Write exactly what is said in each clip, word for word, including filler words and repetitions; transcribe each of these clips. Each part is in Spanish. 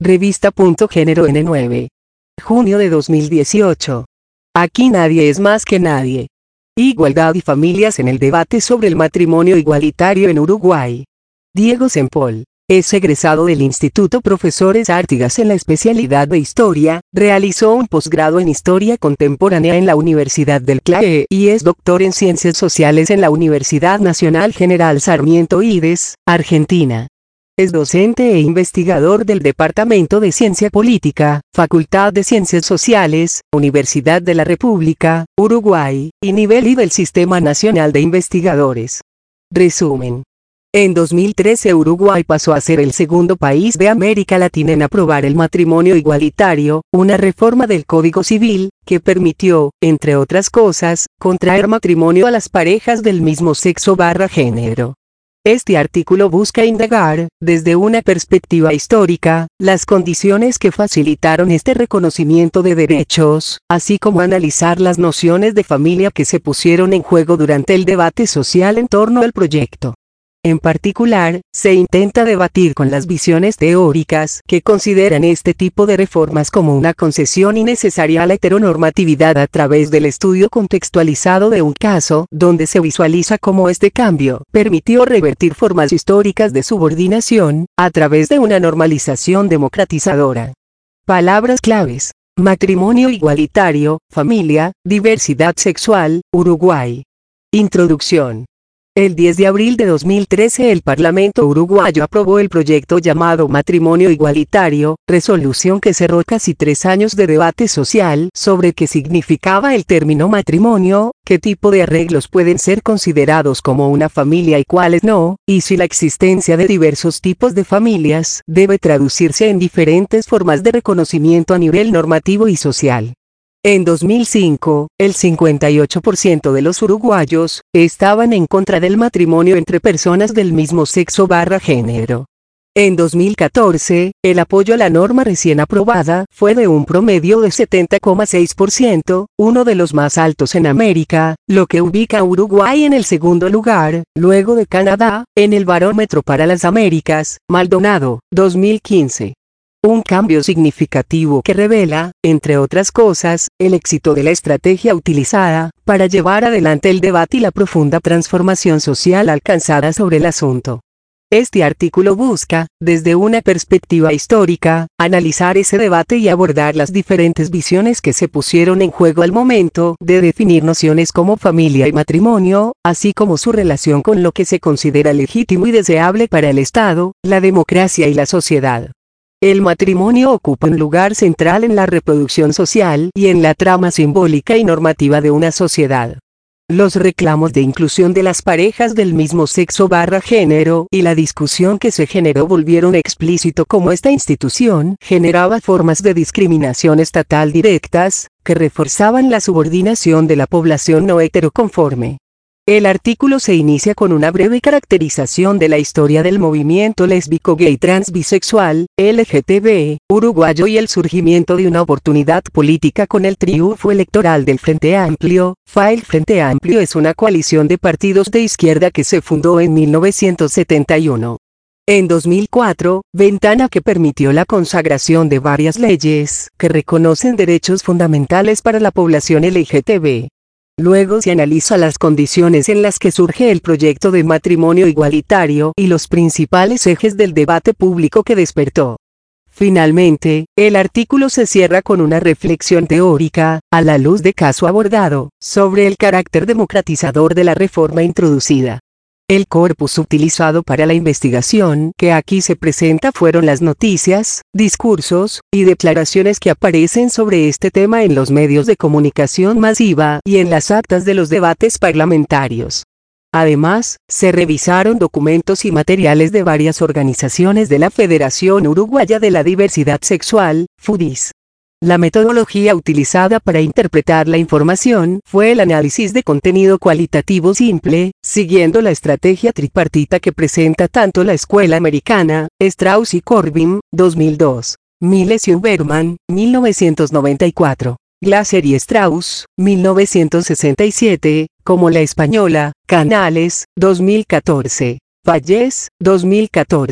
Revista Punto Género N nueve. Junio de dos mil dieciocho. Aquí nadie es más que nadie. Igualdad y familias en el debate sobre el matrimonio igualitario en Uruguay. Diego Sempol es egresado del Instituto Profesores Artigas en la especialidad de Historia, realizó un posgrado en Historia Contemporánea en la Universidad del C L A E y es doctor en Ciencias Sociales en la Universidad Nacional General Sarmiento Ides, Argentina. Es docente e investigador del Departamento de Ciencia Política, Facultad de Ciencias Sociales, Universidad de la República, Uruguay, y nivel I del Sistema Nacional de Investigadores. Resumen. En dos mil trece Uruguay pasó a ser el segundo país de América Latina en aprobar el matrimonio igualitario, una reforma del Código Civil, que permitió, entre otras cosas, contraer matrimonio a las parejas del mismo sexo barra género. Este artículo busca indagar, desde una perspectiva histórica, las condiciones que facilitaron este reconocimiento de derechos, así como analizar las nociones de familia que se pusieron en juego durante el debate social en torno al proyecto. En particular, se intenta debatir con las visiones teóricas que consideran este tipo de reformas como una concesión innecesaria a la heteronormatividad a través del estudio contextualizado de un caso donde se visualiza cómo este cambio permitió revertir formas históricas de subordinación a través de una normalización democratizadora. Palabras claves: matrimonio igualitario, familia, diversidad sexual, Uruguay. Introducción. El diez de abril de dos mil trece el Parlamento uruguayo aprobó el proyecto llamado Matrimonio Igualitario, resolución que cerró casi tres años de debate social sobre qué significaba el término matrimonio, qué tipo de arreglos pueden ser considerados como una familia y cuáles no, y si la existencia de diversos tipos de familias debe traducirse en diferentes formas de reconocimiento a nivel normativo y social. En dos mil cinco, el cincuenta y ocho por ciento de los uruguayos estaban en contra del matrimonio entre personas del mismo sexo barra género. En dos mil catorce, el apoyo a la norma recién aprobada fue de un promedio de setenta coma seis por ciento, uno de los más altos en América, lo que ubica a Uruguay en el segundo lugar, luego de Canadá, en el Barómetro para las Américas, Maldonado, dos mil quince. Un cambio significativo que revela, entre otras cosas, el éxito de la estrategia utilizada para llevar adelante el debate y la profunda transformación social alcanzada sobre el asunto. Este artículo busca, desde una perspectiva histórica, analizar ese debate y abordar las diferentes visiones que se pusieron en juego al momento de definir nociones como familia y matrimonio, así como su relación con lo que se considera legítimo y deseable para el Estado, la democracia y la sociedad. El matrimonio ocupa un lugar central en la reproducción social y en la trama simbólica y normativa de una sociedad. Los reclamos de inclusión de las parejas del mismo sexo barra género y la discusión que se generó volvieron explícito cómo esta institución generaba formas de discriminación estatal directas, que reforzaban la subordinación de la población no heteroconforme. El artículo se inicia con una breve caracterización de la historia del movimiento lésbico gay trans bisexual, L G T B, uruguayo y el surgimiento de una oportunidad política con el triunfo electoral del Frente Amplio. F A I. El Frente Amplio es una coalición de partidos de izquierda que se fundó en mil novecientos setenta y uno. En dos mil cuatro, ventana que permitió la consagración de varias leyes que reconocen derechos fundamentales para la población L G T B. Luego se analiza las condiciones en las que surge el proyecto de matrimonio igualitario y los principales ejes del debate público que despertó. Finalmente, el artículo se cierra con una reflexión teórica, a la luz de caso abordado, sobre el carácter democratizador de la reforma introducida. El corpus utilizado para la investigación que aquí se presenta fueron las noticias, discursos y declaraciones que aparecen sobre este tema en los medios de comunicación masiva y en las actas de los debates parlamentarios. Además, se revisaron documentos y materiales de varias organizaciones de la Federación Uruguaya de la Diversidad Sexual, FUDIS. La metodología utilizada para interpretar la información fue el análisis de contenido cualitativo simple, siguiendo la estrategia tripartita que presenta tanto la Escuela Americana, Strauss y Corbin, dos mil dos, Miles y Uberman, mil novecientos noventa y cuatro, Glaser y Strauss, mil novecientos sesenta y siete, como la española, Canales, dos mil catorce, Valles, dos mil catorce.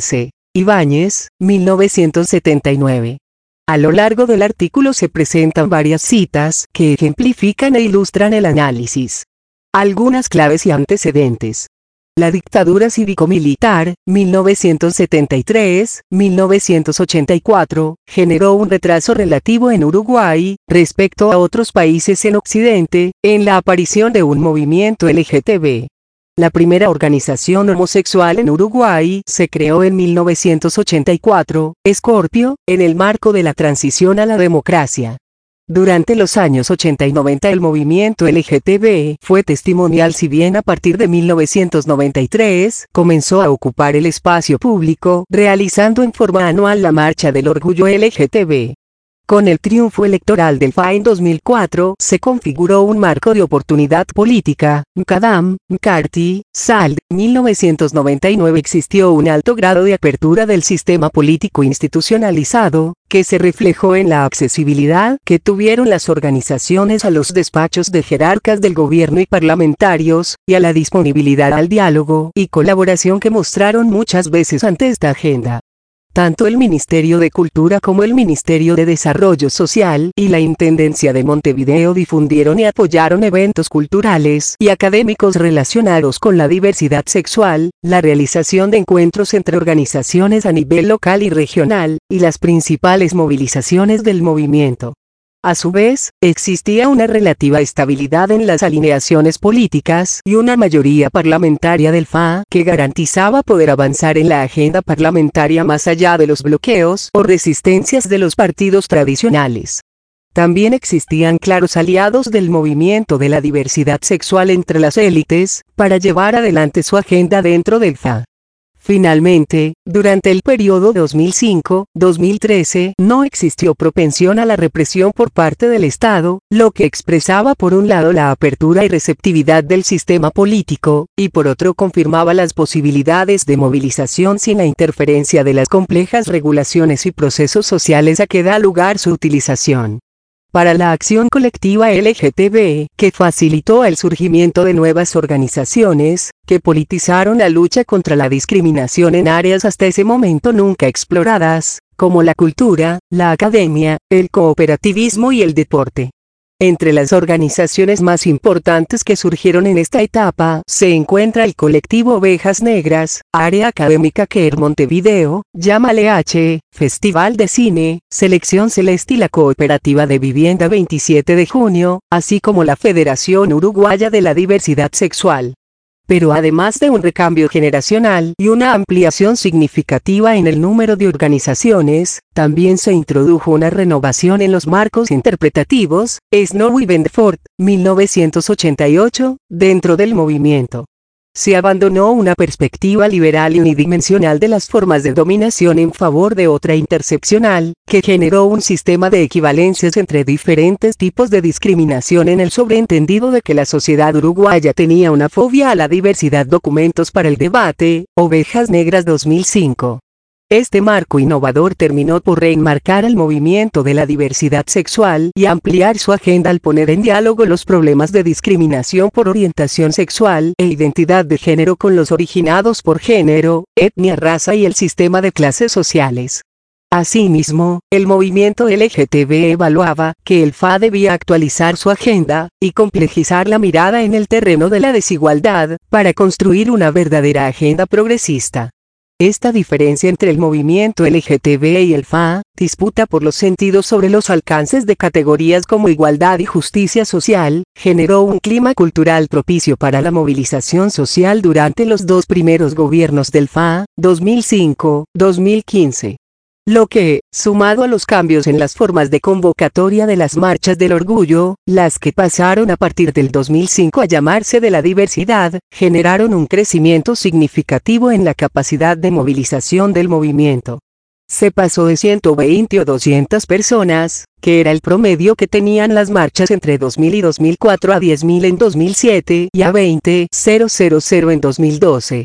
Ibáñez, mil novecientos setenta y nueve. A lo largo del artículo se presentan varias citas que ejemplifican e ilustran el análisis. Algunas claves y antecedentes. La dictadura cívico-militar, mil novecientos setenta y tres a mil novecientos ochenta y cuatro, generó un retraso relativo en Uruguay, respecto a otros países en Occidente, en la aparición de un movimiento L G T B. La primera organización homosexual en Uruguay se creó en mil novecientos ochenta y cuatro, Scorpio, en el marco de la transición a la democracia. Durante los años ochenta y noventa el movimiento L G T B fue testimonial, si bien a partir de mil novecientos noventa y tres comenzó a ocupar el espacio público, realizando en forma anual la Marcha del Orgullo L G T B. Con el triunfo electoral del F A en dos mil cuatro se configuró un marco de oportunidad política. Macadam, McCarthy, Sald, mil novecientos noventa y nueve existió un alto grado de apertura del sistema político institucionalizado, que se reflejó en la accesibilidad que tuvieron las organizaciones a los despachos de jerarcas del gobierno y parlamentarios, y a la disponibilidad al diálogo y colaboración que mostraron muchas veces ante esta agenda. Tanto el Ministerio de Cultura como el Ministerio de Desarrollo Social y la Intendencia de Montevideo difundieron y apoyaron eventos culturales y académicos relacionados con la diversidad sexual, la realización de encuentros entre organizaciones a nivel local y regional, y las principales movilizaciones del movimiento. A su vez, existía una relativa estabilidad en las alineaciones políticas y una mayoría parlamentaria del F A que garantizaba poder avanzar en la agenda parlamentaria más allá de los bloqueos o resistencias de los partidos tradicionales. También existían claros aliados del movimiento de la diversidad sexual entre las élites, para llevar adelante su agenda dentro del F A. Finalmente, durante el periodo dos mil cinco a dos mil trece no existió propensión a la represión por parte del Estado, lo que expresaba por un lado la apertura y receptividad del sistema político, y por otro confirmaba las posibilidades de movilización sin la interferencia de las complejas regulaciones y procesos sociales a que da lugar su utilización. Para la acción colectiva L G T B, que facilitó el surgimiento de nuevas organizaciones, que politizaron la lucha contra la discriminación en áreas hasta ese momento nunca exploradas, como la cultura, la academia, el cooperativismo y el deporte. Entre las organizaciones más importantes que surgieron en esta etapa, se encuentra el colectivo Ovejas Negras, Área Académica Queer Montevideo, Llámale H, Festival de Cine, Selección Celeste y la Cooperativa de Vivienda veintisiete de junio, así como la Federación Uruguaya de la Diversidad Sexual. Pero además de un recambio generacional y una ampliación significativa en el número de organizaciones, también se introdujo una renovación en los marcos interpretativos. Snow y Vendford, mil novecientos ochenta y ocho, dentro del movimiento. Se abandonó una perspectiva liberal y unidimensional de las formas de dominación en favor de otra interseccional, que generó un sistema de equivalencias entre diferentes tipos de discriminación en el sobreentendido de que la sociedad uruguaya tenía una fobia a la diversidad. Documentos para el debate, Ovejas Negras dos mil cinco. Este marco innovador terminó por reenmarcar al movimiento de la diversidad sexual y ampliar su agenda al poner en diálogo los problemas de discriminación por orientación sexual e identidad de género con los originados por género, etnia, raza y el sistema de clases sociales. Asimismo, el movimiento L G T B evaluaba que el F A debía actualizar su agenda y complejizar la mirada en el terreno de la desigualdad, para construir una verdadera agenda progresista. Esta diferencia entre el movimiento L G T B y el F A, disputa por los sentidos sobre los alcances de categorías como igualdad y justicia social, generó un clima cultural propicio para la movilización social durante los dos primeros gobiernos del F A, dos mil cinco a dos mil quince. Lo que, sumado a los cambios en las formas de convocatoria de las marchas del orgullo, las que pasaron a partir del dos mil cinco a llamarse de la diversidad, generaron un crecimiento significativo en la capacidad de movilización del movimiento. Se pasó de ciento veinte o doscientas personas, que era el promedio que tenían las marchas entre dos mil y dos mil cuatro, a diez mil en dos mil siete y a veinte mil en dos mil doce.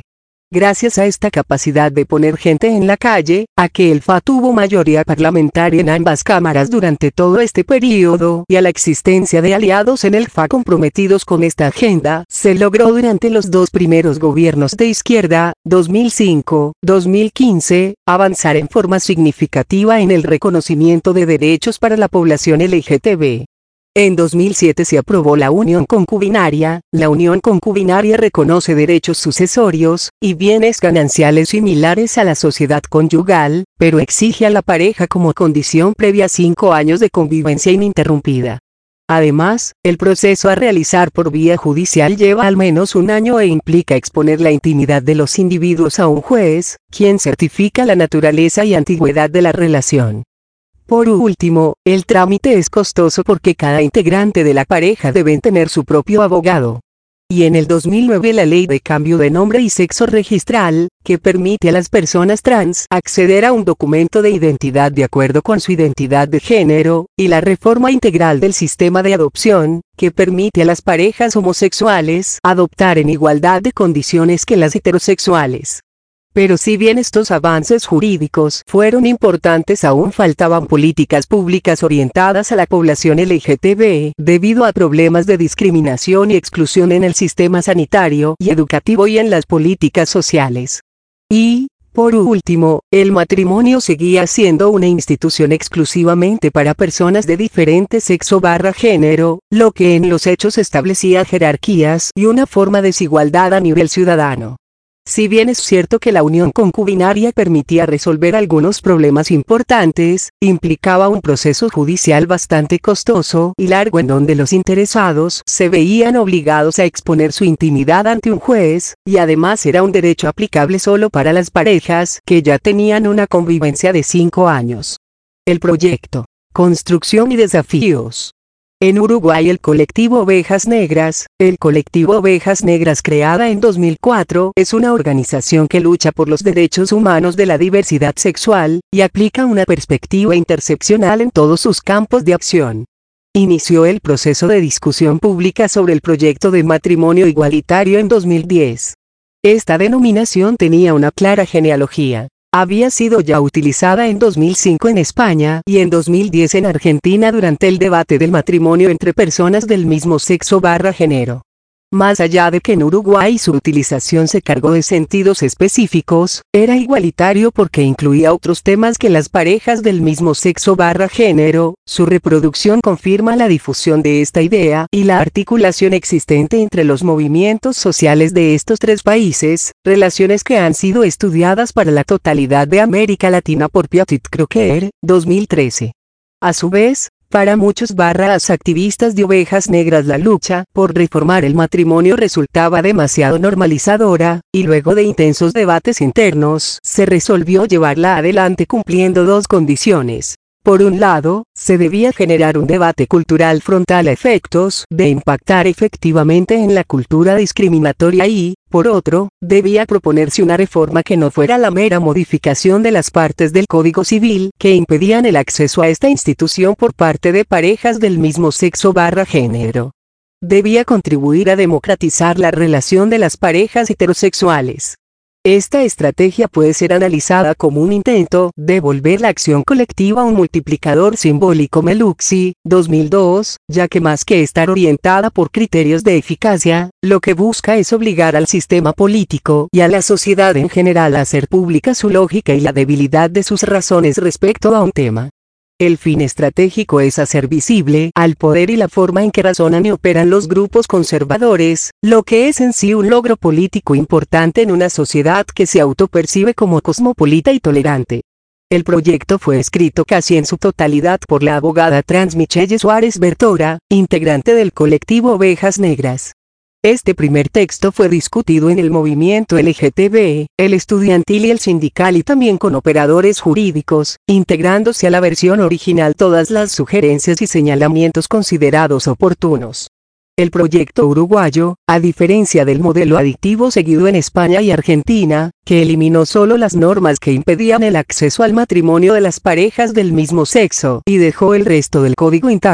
Gracias a esta capacidad de poner gente en la calle, a que el F A tuvo mayoría parlamentaria en ambas cámaras durante todo este periodo, y a la existencia de aliados en el F A comprometidos con esta agenda, se logró durante los dos primeros gobiernos de izquierda, dos mil cinco, dos mil quince, avanzar en forma significativa en el reconocimiento de derechos para la población L G T B. En dos mil siete se aprobó la unión concubinaria. La unión concubinaria reconoce derechos sucesorios y bienes gananciales similares a la sociedad conyugal, pero exige a la pareja como condición previa cinco años de convivencia ininterrumpida. Además, el proceso a realizar por vía judicial lleva al menos un año e implica exponer la intimidad de los individuos a un juez, quien certifica la naturaleza y antigüedad de la relación. Por último, el trámite es costoso porque cada integrante de la pareja deben tener su propio abogado. Y en el dos mil nueve la ley de cambio de nombre y sexo registral, que permite a las personas trans acceder a un documento de identidad de acuerdo con su identidad de género, y la reforma integral del sistema de adopción, que permite a las parejas homosexuales adoptar en igualdad de condiciones que las heterosexuales. Pero si bien estos avances jurídicos fueron importantes, aún faltaban políticas públicas orientadas a la población L G T B, debido a problemas de discriminación y exclusión en el sistema sanitario y educativo y en las políticas sociales. Y, por último, el matrimonio seguía siendo una institución exclusivamente para personas de diferente sexo barra género, lo que en los hechos establecía jerarquías y una forma de desigualdad a nivel ciudadano. Si bien es cierto que la unión concubinaria permitía resolver algunos problemas importantes, implicaba un proceso judicial bastante costoso y largo en donde los interesados se veían obligados a exponer su intimidad ante un juez, y además era un derecho aplicable solo para las parejas que ya tenían una convivencia de cinco años. El proyecto, construcción y desafíos. En Uruguay el colectivo Ovejas Negras, el colectivo Ovejas Negras creada en dos mil cuatro, es una organización que lucha por los derechos humanos de la diversidad sexual, y aplica una perspectiva interseccional en todos sus campos de acción. Inició el proceso de discusión pública sobre el proyecto de matrimonio igualitario en dos mil diez. Esta denominación tenía una clara genealogía. Había sido ya utilizada en dos mil cinco en España y en dos mil diez en Argentina durante el debate del matrimonio entre personas del mismo sexo barra género. Más allá de que en Uruguay su utilización se cargó de sentidos específicos, era igualitario porque incluía otros temas que las parejas del mismo sexo barra género. Su reproducción confirma la difusión de esta idea y la articulación existente entre los movimientos sociales de estos tres países, relaciones que han sido estudiadas para la totalidad de América Latina por Piatit Crocker, dos mil trece. A su vez, para muchos barras activistas de Ovejas Negras la lucha por reformar el matrimonio resultaba demasiado normalizadora, y luego de intensos debates internos, se resolvió llevarla adelante cumpliendo dos condiciones. Por un lado, se debía generar un debate cultural frontal a efectos de impactar efectivamente en la cultura discriminatoria y, por otro, debía proponerse una reforma que no fuera la mera modificación de las partes del Código Civil que impedían el acceso a esta institución por parte de parejas del mismo sexo barra género. Debía contribuir a democratizar la relación de las parejas heterosexuales. Esta estrategia puede ser analizada como un intento de volver la acción colectiva un multiplicador simbólico Meluxi, dos mil dos, ya que más que estar orientada por criterios de eficacia, lo que busca es obligar al sistema político y a la sociedad en general a hacer pública su lógica y la debilidad de sus razones respecto a un tema. El fin estratégico es hacer visible al poder y la forma en que razonan y operan los grupos conservadores, lo que es en sí un logro político importante en una sociedad que se autopercibe como cosmopolita y tolerante. El proyecto fue escrito casi en su totalidad por la abogada trans Michelle Suárez Bertora, integrante del colectivo Ovejas Negras. Este primer texto fue discutido en el movimiento L G T B, el estudiantil y el sindical y también con operadores jurídicos, integrándose a la versión original todas las sugerencias y señalamientos considerados oportunos. El proyecto uruguayo, a diferencia del modelo adictivo seguido en España y Argentina, que eliminó solo las normas que impedían el acceso al matrimonio de las parejas del mismo sexo y dejó el resto del código intacto,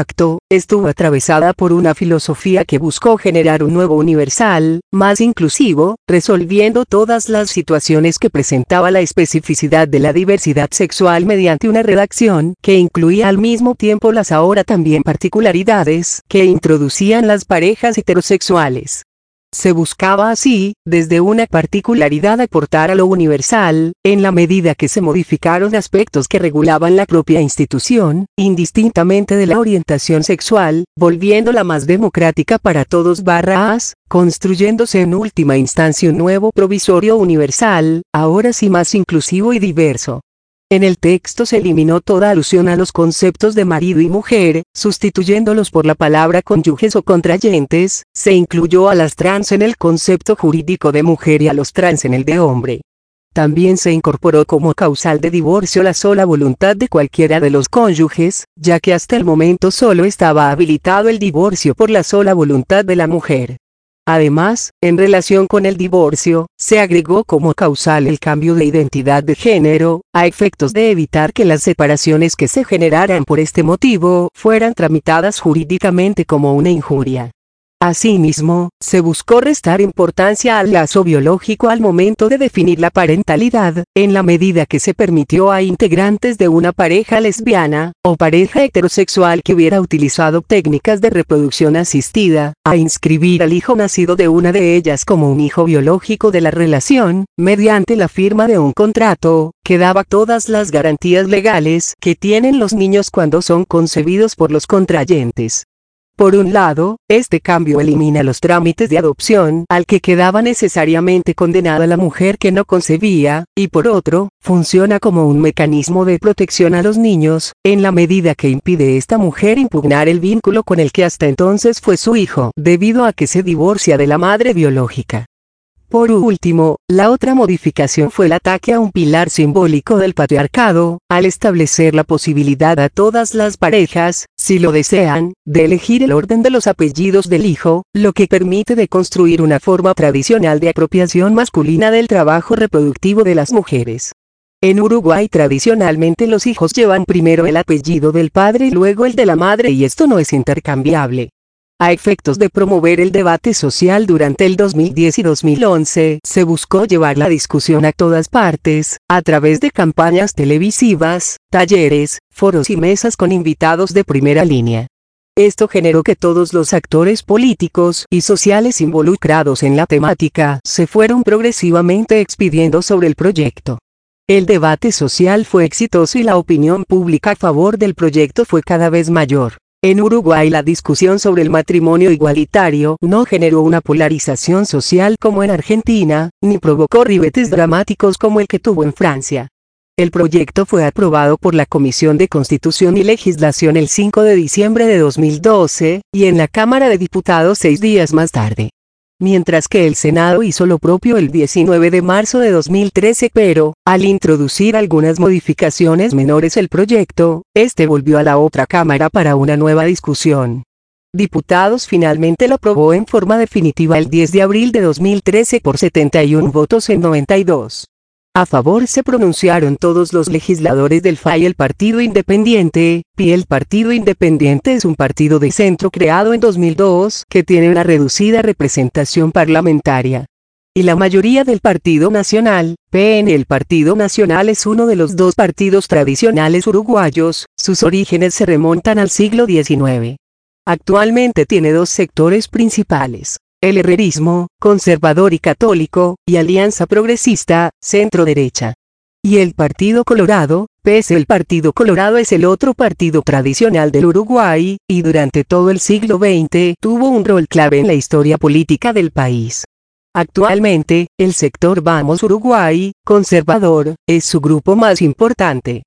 estuvo atravesada por una filosofía que buscó generar un nuevo universal, más inclusivo, resolviendo todas las situaciones que presentaba la especificidad de la diversidad sexual mediante una redacción que incluía al mismo tiempo las ahora también particularidades que introducían las parejas heterosexuales. Se buscaba así, desde una particularidad aportar a lo universal, en la medida que se modificaron aspectos que regulaban la propia institución, indistintamente de la orientación sexual, volviéndola más democrática para todos barras, construyéndose en última instancia un nuevo provisorio universal, ahora sí más inclusivo y diverso. En el texto se eliminó toda alusión a los conceptos de marido y mujer, sustituyéndolos por la palabra cónyuges o contrayentes, se incluyó a las trans en el concepto jurídico de mujer y a los trans en el de hombre. También se incorporó como causal de divorcio la sola voluntad de cualquiera de los cónyuges, ya que hasta el momento solo estaba habilitado el divorcio por la sola voluntad de la mujer. Además, en relación con el divorcio, se agregó como causal el cambio de identidad de género, a efectos de evitar que las separaciones que se generaran por este motivo fueran tramitadas jurídicamente como una injuria. Asimismo, se buscó restar importancia al lazo biológico al momento de definir la parentalidad, en la medida que se permitió a integrantes de una pareja lesbiana, o pareja heterosexual que hubiera utilizado técnicas de reproducción asistida, a inscribir al hijo nacido de una de ellas como un hijo biológico de la relación, mediante la firma de un contrato, que daba todas las garantías legales que tienen los niños cuando son concebidos por los contrayentes. Por un lado, este cambio elimina los trámites de adopción al que quedaba necesariamente condenada la mujer que no concebía, y por otro, funciona como un mecanismo de protección a los niños, en la medida que impide esta mujer impugnar el vínculo con el que hasta entonces fue su hijo, debido a que se divorcia de la madre biológica. Por último, la otra modificación fue el ataque a un pilar simbólico del patriarcado, al establecer la posibilidad a todas las parejas, si lo desean, de elegir el orden de los apellidos del hijo, lo que permite deconstruir una forma tradicional de apropiación masculina del trabajo reproductivo de las mujeres. En Uruguay tradicionalmente los hijos llevan primero el apellido del padre y luego el de la madre y esto no es intercambiable. A efectos de promover el debate social durante el dos mil diez y dos mil once, se buscó llevar la discusión a todas partes, a través de campañas televisivas, talleres, foros y mesas con invitados de primera línea. Esto generó que todos los actores políticos y sociales involucrados en la temática se fueron progresivamente expidiendo sobre el proyecto. El debate social fue exitoso y la opinión pública a favor del proyecto fue cada vez mayor. En Uruguay la discusión sobre el matrimonio igualitario no generó una polarización social como en Argentina, ni provocó ribetes dramáticos como el que tuvo en Francia. El proyecto fue aprobado por la Comisión de Constitución y Legislación el cinco de diciembre de dos mil doce, y en la Cámara de Diputados seis días más tarde. Mientras que el Senado hizo lo propio el diecinueve de marzo de dos mil trece pero, al introducir algunas modificaciones menores el proyecto, este volvió a la otra cámara para una nueva discusión. Diputados finalmente lo aprobó en forma definitiva el diez de abril de dos mil trece por setenta y un votos en noventa y dos. A favor se pronunciaron todos los legisladores del F A y el Partido Independiente, P I. El Partido Independiente es un partido de centro creado en dos mil dos que tiene una reducida representación parlamentaria. Y la mayoría del Partido Nacional, P N. El Partido Nacional es uno de los dos partidos tradicionales uruguayos, sus orígenes se remontan al siglo diecinueve. Actualmente tiene dos sectores principales. El herrerismo, conservador y católico, y Alianza Progresista, centro-derecha. Y el Partido Colorado, P S. El Partido Colorado es el otro partido tradicional del Uruguay, y durante todo el siglo veinte tuvo un rol clave en la historia política del país. Actualmente, el sector Vamos Uruguay, conservador, es su grupo más importante.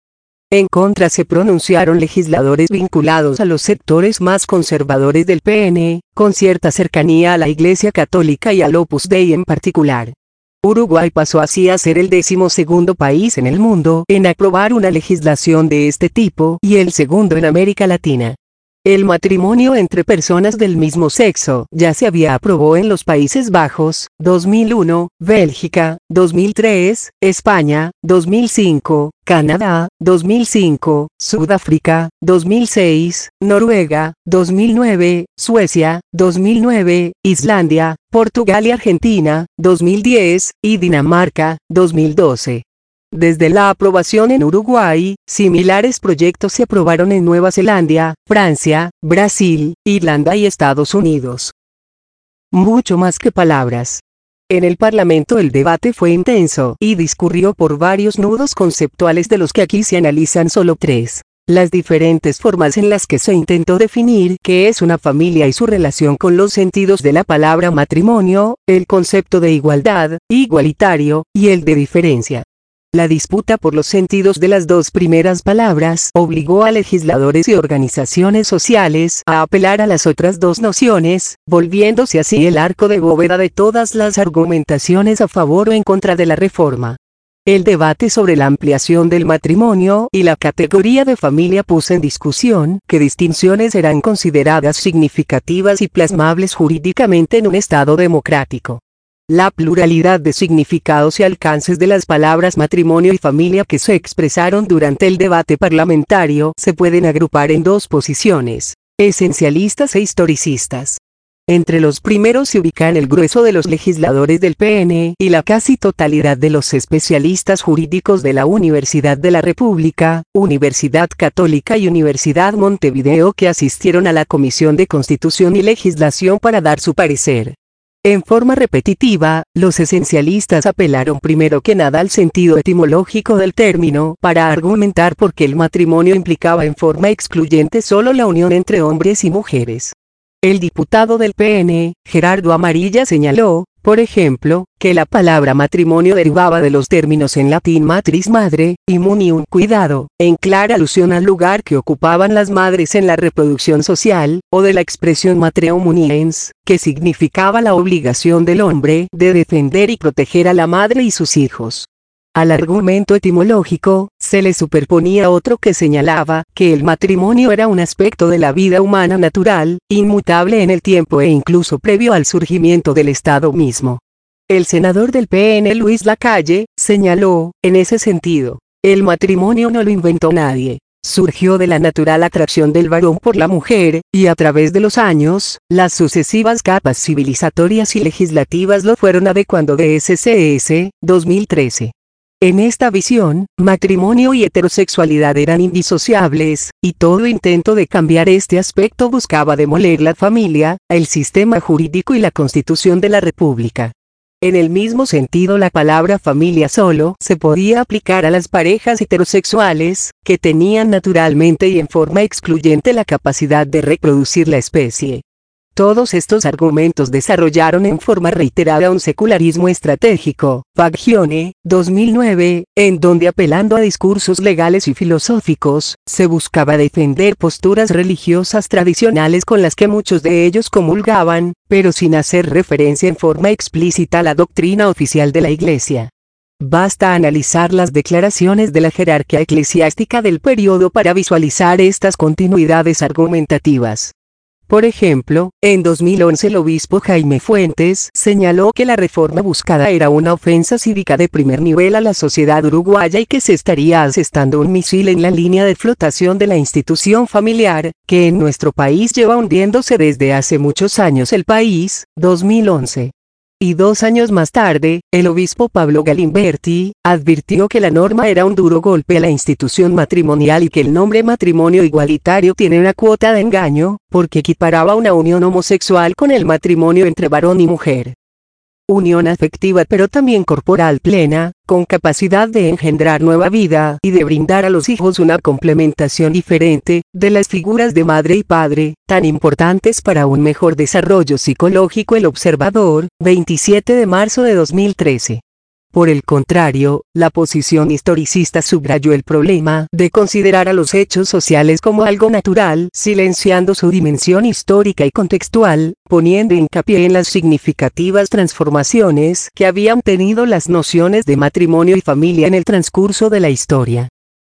En contra se pronunciaron legisladores vinculados a los sectores más conservadores del P N, con cierta cercanía a la Iglesia Católica y al Opus Dei en particular. Uruguay pasó así a ser el decimosegundo país en el mundo en aprobar una legislación de este tipo y el segundo en América Latina. El matrimonio entre personas del mismo sexo ya se había aprobado en los Países Bajos, dos mil uno, Bélgica, dos mil tres, España, dos mil cinco, Canadá, dos mil cinco, Sudáfrica, dos mil seis, Noruega, dos mil nueve, Suecia, dos mil nueve, Islandia, Portugal y Argentina, dos mil diez, y Dinamarca, dos mil doce. Desde la aprobación en Uruguay, similares proyectos se aprobaron en Nueva Zelanda, Francia, Brasil, Irlanda y Estados Unidos. Mucho más que palabras. En el Parlamento el debate fue intenso y discurrió por varios nudos conceptuales de los que aquí se analizan solo tres. Las diferentes formas en las que se intentó definir qué es una familia y su relación con los sentidos de la palabra matrimonio, el concepto de igualdad, igualitario, y el de diferencia. La disputa por los sentidos de las dos primeras palabras obligó a legisladores y organizaciones sociales a apelar a las otras dos nociones, volviéndose así el arco de bóveda de todas las argumentaciones a favor o en contra de la reforma. El debate sobre la ampliación del matrimonio y la categoría de familia puso en discusión qué distinciones eran consideradas significativas y plasmables jurídicamente en un Estado democrático. La pluralidad de significados y alcances de las palabras matrimonio y familia que se expresaron durante el debate parlamentario se pueden agrupar en dos posiciones, esencialistas e historicistas. Entre los primeros se ubican el grueso de los legisladores del P N y la casi totalidad de los especialistas jurídicos de la Universidad de la República, Universidad Católica y Universidad Montevideo que asistieron a la Comisión de Constitución y Legislación para dar su parecer. En forma repetitiva, los esencialistas apelaron primero que nada al sentido etimológico del término para argumentar por qué el matrimonio implicaba en forma excluyente solo la unión entre hombres y mujeres. El diputado del P N, Gerardo Amarilla señaló, por ejemplo, que la palabra matrimonio derivaba de los términos en latín matris madre, y munium cuidado, en clara alusión al lugar que ocupaban las madres en la reproducción social, o de la expresión matreo muniens, que significaba la obligación del hombre de defender y proteger a la madre y sus hijos. Al argumento etimológico, se le superponía otro que señalaba que el matrimonio era un aspecto de la vida humana natural, inmutable en el tiempo e incluso previo al surgimiento del Estado mismo. El senador del P N Luis Lacalle, señaló, en ese sentido, el matrimonio no lo inventó nadie. Surgió de la natural atracción del varón por la mujer, y a través de los años, las sucesivas capas civilizatorias y legislativas lo fueron adecuando D S C S, dos mil trece. En esta visión, matrimonio y heterosexualidad eran indisociables, y todo intento de cambiar este aspecto buscaba demoler la familia, el sistema jurídico y la Constitución de la República. En el mismo sentido, la palabra familia solo se podía aplicar a las parejas heterosexuales, que tenían naturalmente y en forma excluyente la capacidad de reproducir la especie. Todos estos argumentos desarrollaron en forma reiterada un secularismo estratégico, Fagione, dos mil nueve, en donde apelando a discursos legales y filosóficos, se buscaba defender posturas religiosas tradicionales con las que muchos de ellos comulgaban, pero sin hacer referencia en forma explícita a la doctrina oficial de la Iglesia. Basta analizar las declaraciones de la jerarquía eclesiástica del periodo para visualizar estas continuidades argumentativas. Por ejemplo, en dos mil once el obispo Jaime Fuentes señaló que la reforma buscada era una ofensa cívica de primer nivel a la sociedad uruguaya y que se estaría asestando un misil en la línea de flotación de la institución familiar, que en nuestro país lleva hundiéndose desde hace muchos años. El País, dos mil once. Y dos años más tarde, el obispo Pablo Galimberti advirtió que la norma era un duro golpe a la institución matrimonial y que el nombre matrimonio igualitario tiene una cuota de engaño, porque equiparaba una unión homosexual con el matrimonio entre varón y mujer. Unión afectiva pero también corporal plena, con capacidad de engendrar nueva vida y de brindar a los hijos una complementación diferente de las figuras de madre y padre, tan importantes para un mejor desarrollo psicológico. El Observador, veintisiete de marzo de dos mil trece. Por el contrario, la posición historicista subrayó el problema de considerar a los hechos sociales como algo natural, silenciando su dimensión histórica y contextual, poniendo hincapié en las significativas transformaciones que habían tenido las nociones de matrimonio y familia en el transcurso de la historia.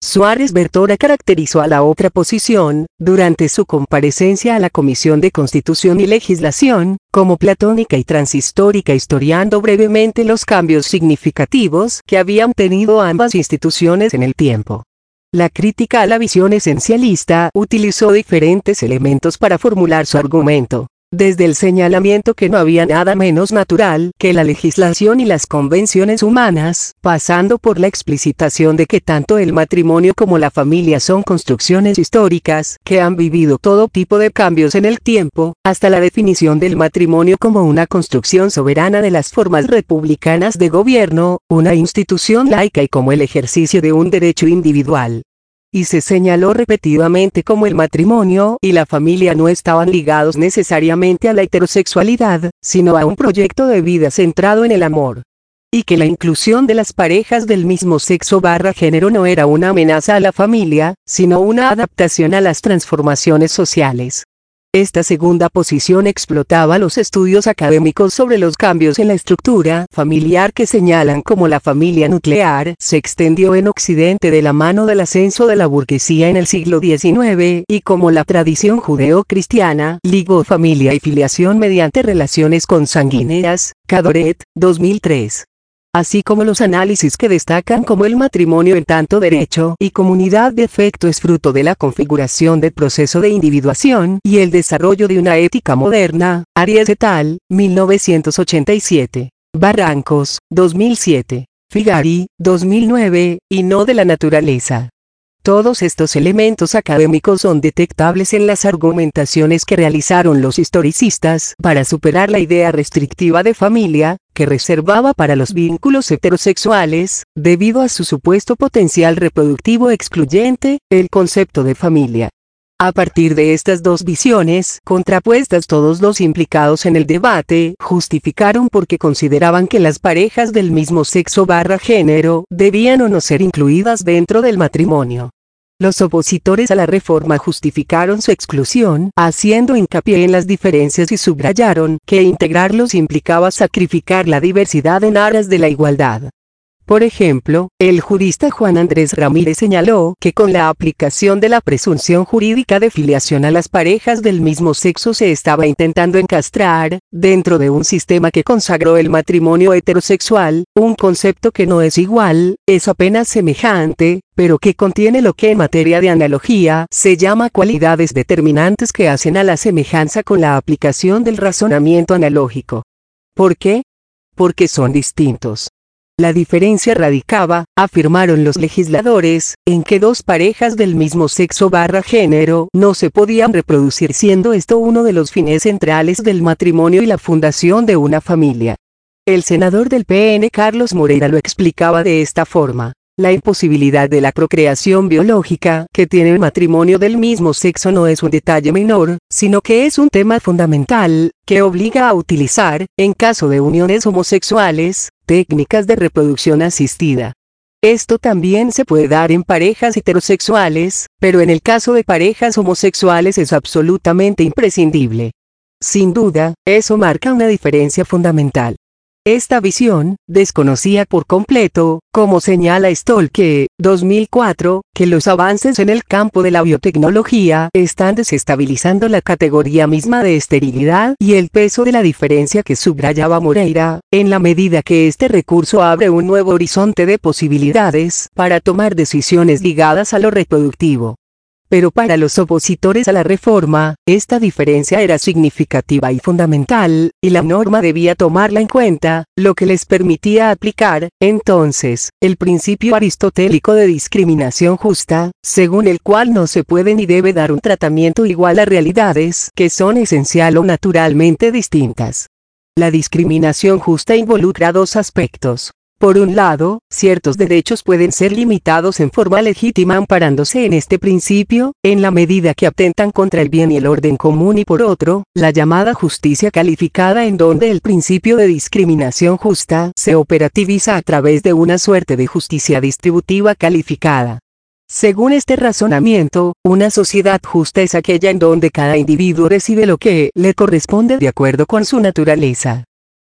Suárez Bertora caracterizó a la otra posición, durante su comparecencia a la Comisión de Constitución y Legislación, como platónica y transhistórica, historiando brevemente los cambios significativos que habían tenido ambas instituciones en el tiempo. La crítica a la visión esencialista utilizó diferentes elementos para formular su argumento. Desde el señalamiento que no había nada menos natural que la legislación y las convenciones humanas, pasando por la explicitación de que tanto el matrimonio como la familia son construcciones históricas que han vivido todo tipo de cambios en el tiempo, hasta la definición del matrimonio como una construcción soberana de las formas republicanas de gobierno, una institución laica y como el ejercicio de un derecho individual. Y se señaló repetidamente cómo el matrimonio y la familia no estaban ligados necesariamente a la heterosexualidad, sino a un proyecto de vida centrado en el amor. Y que la inclusión de las parejas del mismo sexo barra género no era una amenaza a la familia, sino una adaptación a las transformaciones sociales. Esta segunda posición explotaba los estudios académicos sobre los cambios en la estructura familiar que señalan cómo la familia nuclear se extendió en Occidente de la mano del ascenso de la burguesía en el siglo diecinueve y cómo la tradición judeo-cristiana ligó familia y filiación mediante relaciones consanguíneas. Cadoret, dos mil tres. Así como los análisis que destacan cómo el matrimonio en tanto derecho y comunidad de afecto es fruto de la configuración del proceso de individuación y el desarrollo de una ética moderna. Arias et al., mil novecientos ochenta y siete. Barrancos, dos mil siete. Figari, dos mil nueve, y no de la naturaleza. Todos estos elementos académicos son detectables en las argumentaciones que realizaron los historicistas para superar la idea restrictiva de familia, que reservaba para los vínculos heterosexuales, debido a su supuesto potencial reproductivo excluyente, el concepto de familia. A partir de estas dos visiones contrapuestas, todos los implicados en el debate justificaron porque consideraban que las parejas del mismo sexo barra género debían o no ser incluidas dentro del matrimonio. Los opositores a la reforma justificaron su exclusión, haciendo hincapié en las diferencias y subrayaron que integrarlos implicaba sacrificar la diversidad en aras de la igualdad. Por ejemplo, el jurista Juan Andrés Ramírez señaló que con la aplicación de la presunción jurídica de filiación a las parejas del mismo sexo se estaba intentando encastrar, dentro de un sistema que consagró el matrimonio heterosexual, un concepto que no es igual, es apenas semejante, pero que contiene lo que en materia de analogía se llama cualidades determinantes que hacen a la semejanza con la aplicación del razonamiento analógico. ¿Por qué? Porque son distintos. La diferencia radicaba, afirmaron los legisladores, en que dos parejas del mismo sexo barra género no se podían reproducir, siendo esto uno de los fines centrales del matrimonio y la fundación de una familia. El senador del P N Carlos Moreira lo explicaba de esta forma. La imposibilidad de la procreación biológica que tiene el matrimonio del mismo sexo no es un detalle menor, sino que es un tema fundamental, que obliga a utilizar, en caso de uniones homosexuales, técnicas de reproducción asistida. Esto también se puede dar en parejas heterosexuales, pero en el caso de parejas homosexuales es absolutamente imprescindible. Sin duda, eso marca una diferencia fundamental. Esta visión desconocía por completo, como señala Stolke, dos mil cuatro, que los avances en el campo de la biotecnología están desestabilizando la categoría misma de esterilidad y el peso de la diferencia que subrayaba Moreira, en la medida que este recurso abre un nuevo horizonte de posibilidades para tomar decisiones ligadas a lo reproductivo. Pero para los opositores a la reforma, esta diferencia era significativa y fundamental, y la norma debía tomarla en cuenta, lo que les permitía aplicar, entonces, el principio aristotélico de discriminación justa, según el cual no se puede ni debe dar un tratamiento igual a realidades que son esencial o naturalmente distintas. La discriminación justa involucra dos aspectos. Por un lado, ciertos derechos pueden ser limitados en forma legítima amparándose en este principio, en la medida que atentan contra el bien y el orden común, y por otro, la llamada justicia calificada, en donde el principio de discriminación justa se operativiza a través de una suerte de justicia distributiva calificada. Según este razonamiento, una sociedad justa es aquella en donde cada individuo recibe lo que le corresponde de acuerdo con su naturaleza.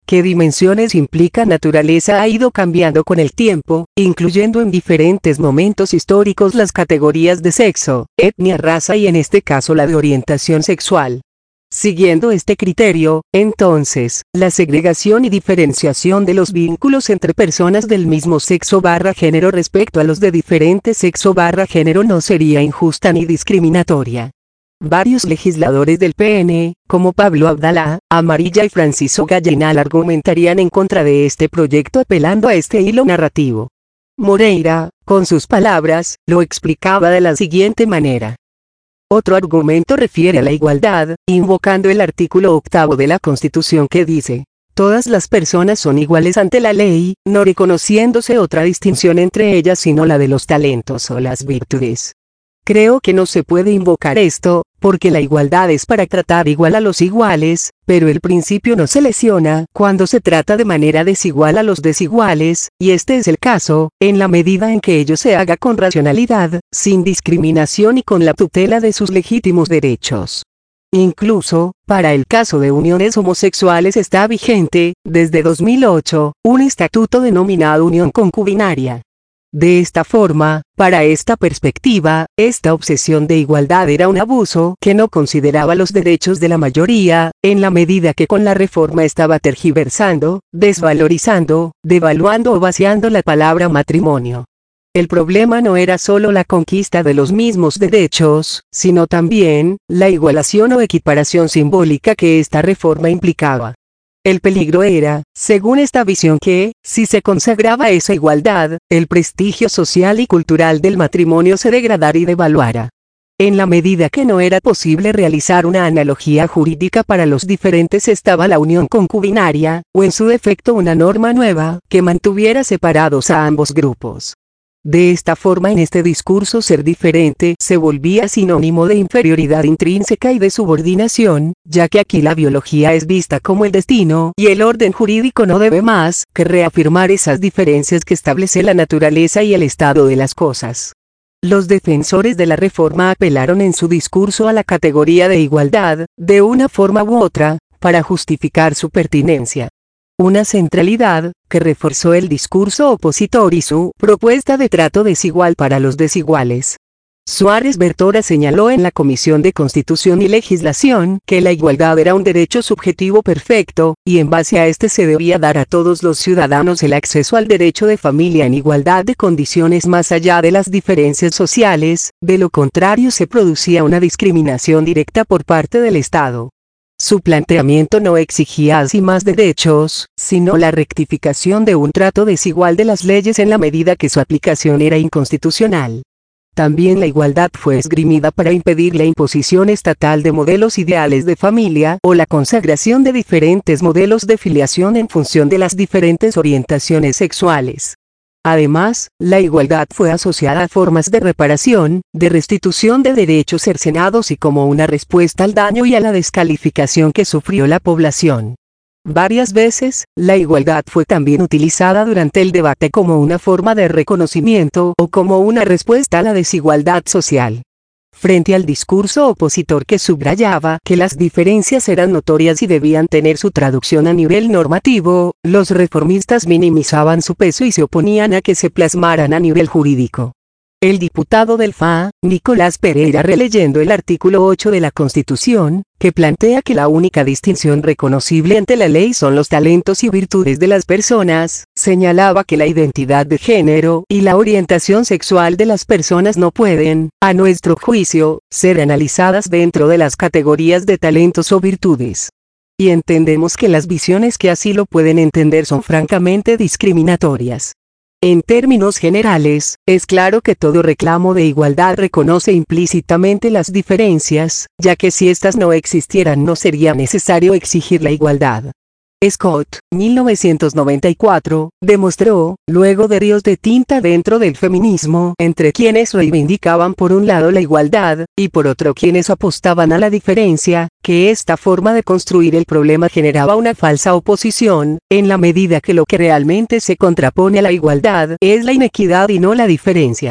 qué dimensiones implica naturaleza ha ido cambiando con el tiempo, incluyendo en diferentes momentos históricos las categorías de sexo, etnia, raza y en este caso la de orientación sexual. Siguiendo este criterio, entonces, la segregación y diferenciación de los vínculos entre personas del mismo sexo barra género respecto a los de diferente sexo barra género no sería injusta ni discriminatoria. Varios legisladores del P N, como Pablo Abdala, Amarilla y Francisco Gallinal argumentarían en contra de este proyecto apelando a este hilo narrativo. Moreira, con sus palabras, lo explicaba de la siguiente manera. Otro argumento refiere a la igualdad, invocando el artículo octavo de la Constitución que dice, todas las personas son iguales ante la ley, no reconociéndose otra distinción entre ellas sino la de los talentos o las virtudes. Creo que no se puede invocar esto, porque la igualdad es para tratar igual a los iguales, pero el principio no se lesiona cuando se trata de manera desigual a los desiguales, y este es el caso, en la medida en que ello se haga con racionalidad, sin discriminación y con la tutela de sus legítimos derechos. Incluso, para el caso de uniones homosexuales está vigente, desde dos mil ocho, un estatuto denominado unión concubinaria. De esta forma, para esta perspectiva, esta obsesión de igualdad era un abuso que no consideraba los derechos de la mayoría, en la medida que con la reforma estaba tergiversando, desvalorizando, devaluando o vaciando la palabra matrimonio. El problema no era solo la conquista de los mismos derechos, sino también, la igualación o equiparación simbólica que esta reforma implicaba. El peligro era, según esta visión que, si se consagraba esa igualdad, el prestigio social y cultural del matrimonio se degradara y devaluara. En la medida que no era posible realizar una analogía jurídica para los diferentes estaba la unión concubinaria, o en su defecto una norma nueva, que mantuviera separados a ambos grupos. De esta forma en este discurso ser diferente se volvía sinónimo de inferioridad intrínseca y de subordinación, ya que aquí la biología es vista como el destino y el orden jurídico no debe más que reafirmar esas diferencias que establece la naturaleza y el estado de las cosas. Los defensores de la reforma apelaron en su discurso a la categoría de igualdad, de una forma u otra, para justificar su pertinencia. Una centralidad, que reforzó el discurso opositor y su propuesta de trato desigual para los desiguales. Suárez Bertora señaló en la Comisión de Constitución y Legislación que la igualdad era un derecho subjetivo perfecto, y en base a este se debía dar a todos los ciudadanos el acceso al derecho de familia en igualdad de condiciones más allá de las diferencias sociales, de lo contrario se producía una discriminación directa por parte del Estado. Su planteamiento no exigía así más derechos, sino la rectificación de un trato desigual de las leyes en la medida que su aplicación era inconstitucional. También la igualdad fue esgrimida para impedir la imposición estatal de modelos ideales de familia o la consagración de diferentes modelos de filiación en función de las diferentes orientaciones sexuales. Además, la igualdad fue asociada a formas de reparación, de restitución de derechos cercenados y como una respuesta al daño y a la descalificación que sufrió la población. Varias veces, la igualdad fue también utilizada durante el debate como una forma de reconocimiento o como una respuesta a la desigualdad social. Frente al discurso opositor que subrayaba que las diferencias eran notorias y debían tener su traducción a nivel normativo, los reformistas minimizaban su peso y se oponían a que se plasmaran a nivel jurídico. El diputado del F A, Nicolás Pereira, releyendo el artículo ocho de la Constitución, que plantea que la única distinción reconocible ante la ley son los talentos y virtudes de las personas, señalaba que la identidad de género y la orientación sexual de las personas no pueden, a nuestro juicio, ser analizadas dentro de las categorías de talentos o virtudes. Y entendemos que las visiones que así lo pueden entender son francamente discriminatorias. En términos generales, es claro que todo reclamo de igualdad reconoce implícitamente las diferencias, ya que si éstas no existieran no sería necesario exigir la igualdad. Scott, mil novecientos noventa y cuatro, demostró, luego de ríos de tinta dentro del feminismo, entre quienes reivindicaban por un lado la igualdad, y por otro quienes apostaban a la diferencia, que esta forma de construir el problema generaba una falsa oposición, en la medida que lo que realmente se contrapone a la igualdad es la inequidad y no la diferencia.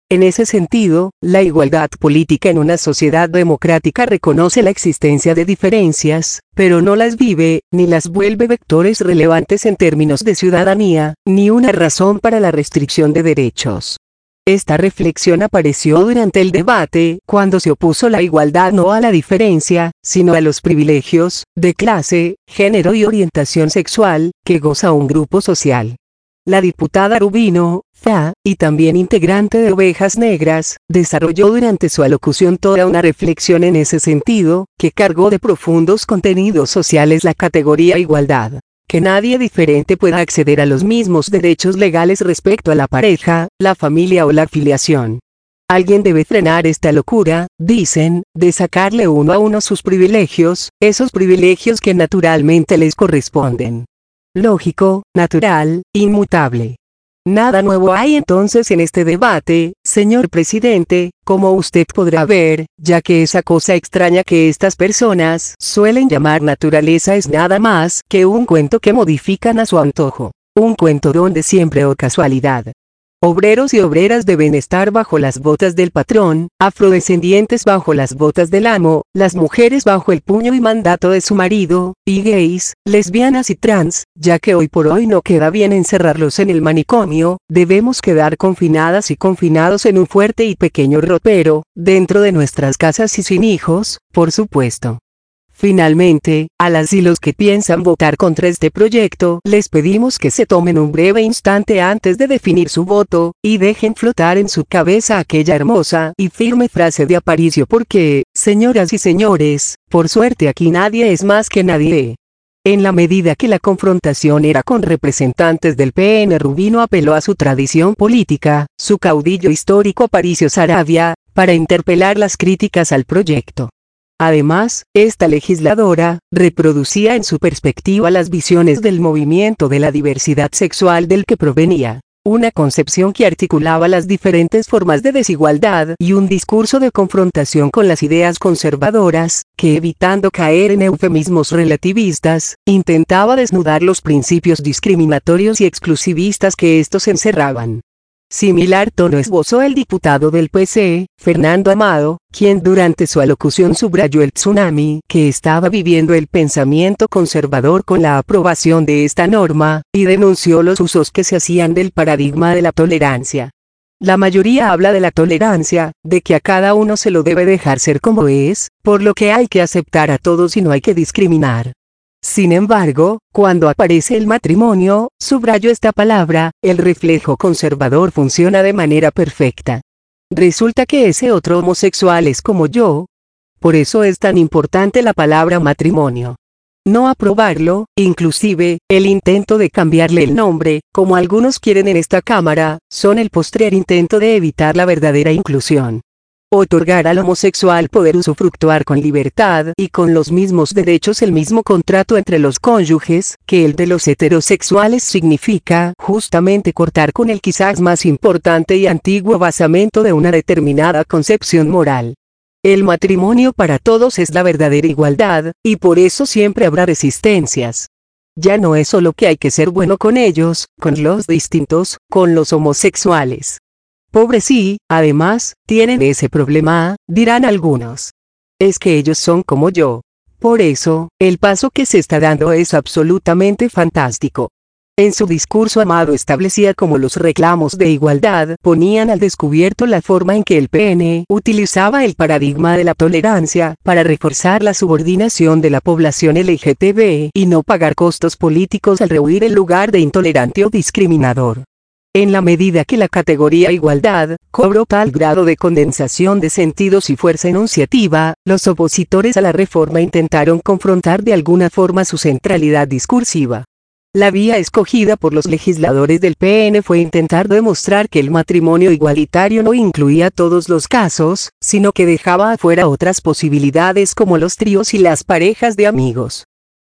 En ese sentido, la igualdad política en una sociedad democrática reconoce la existencia de diferencias, pero no las vive, ni las vuelve vectores relevantes en términos de ciudadanía, ni una razón para la restricción de derechos. Esta reflexión apareció durante el debate, cuando se opuso la igualdad no a la diferencia, sino a los privilegios, de clase, género y orientación sexual, que goza un grupo social. La diputada Rubino, F A, y también integrante de Ovejas Negras, desarrolló durante su alocución toda una reflexión en ese sentido, que cargó de profundos contenidos sociales la categoría igualdad. Que nadie diferente pueda acceder a los mismos derechos legales respecto a la pareja, la familia o la afiliación. Alguien debe frenar esta locura, dicen, de sacarle uno a uno sus privilegios, esos privilegios que naturalmente les corresponden. Lógico, natural, inmutable. Nada nuevo hay entonces en este debate, señor presidente, como usted podrá ver, ya que esa cosa extraña que estas personas suelen llamar naturaleza es nada más que un cuento que modifican a su antojo. Un cuento donde siempre o casualidad. Obreros y obreras deben estar bajo las botas del patrón, afrodescendientes bajo las botas del amo, las mujeres bajo el puño y mandato de su marido, y gays, lesbianas y trans, ya que hoy por hoy no queda bien encerrarlos en el manicomio, debemos quedar confinadas y confinados en un fuerte y pequeño ropero, dentro de nuestras casas y sin hijos, por supuesto. Finalmente, a las y los que piensan votar contra este proyecto, les pedimos que se tomen un breve instante antes de definir su voto, y dejen flotar en su cabeza aquella hermosa y firme frase de Aparicio porque, señoras y señores, por suerte aquí nadie es más que nadie. En la medida que la confrontación era con representantes del P N, Rubino apeló a su tradición política, su caudillo histórico Aparicio Saravia, para interpelar las críticas al proyecto. Además, esta legisladora, reproducía en su perspectiva las visiones del movimiento de la diversidad sexual del que provenía, una concepción que articulaba las diferentes formas de desigualdad y un discurso de confrontación con las ideas conservadoras, que evitando caer en eufemismos relativistas, intentaba desnudar los principios discriminatorios y exclusivistas que estos encerraban. Similar tono esbozó el diputado del P C, Fernando Amado, quien durante su alocución subrayó el tsunami que estaba viviendo el pensamiento conservador con la aprobación de esta norma, y denunció los usos que se hacían del paradigma de la tolerancia. La mayoría habla de la tolerancia, de que a cada uno se lo debe dejar ser como es, por lo que hay que aceptar a todos y no hay que discriminar. Sin embargo, cuando aparece el matrimonio, subrayo esta palabra, el reflejo conservador funciona de manera perfecta. Resulta que ese otro homosexual es como yo. Por eso es tan importante la palabra matrimonio. No aprobarlo, inclusive, el intento de cambiarle el nombre, como algunos quieren en esta Cámara, son el postrer intento de evitar la verdadera inclusión. Otorgar al homosexual poder usufructuar con libertad y con los mismos derechos el mismo contrato entre los cónyuges que el de los heterosexuales significa justamente cortar con el quizás más importante y antiguo basamento de una determinada concepción moral. El matrimonio para todos es la verdadera igualdad, y por eso siempre habrá resistencias. Ya no es solo que hay que ser bueno con ellos, con los distintos, con los homosexuales. Pobres sí, además, tienen ese problema, dirán algunos. Es que ellos son como yo. Por eso, el paso que se está dando es absolutamente fantástico. En su discurso Amado establecía cómo los reclamos de igualdad ponían al descubierto la forma en que el P N utilizaba el paradigma de la tolerancia para reforzar la subordinación de la población L G T B y no pagar costos políticos al rehuir el lugar de intolerante o discriminador. En la medida que la categoría igualdad cobró tal grado de condensación de sentidos y fuerza enunciativa, los opositores a la reforma intentaron confrontar de alguna forma su centralidad discursiva. La vía escogida por los legisladores del P N fue intentar demostrar que el matrimonio igualitario no incluía todos los casos, sino que dejaba afuera otras posibilidades como los tríos y las parejas de amigos.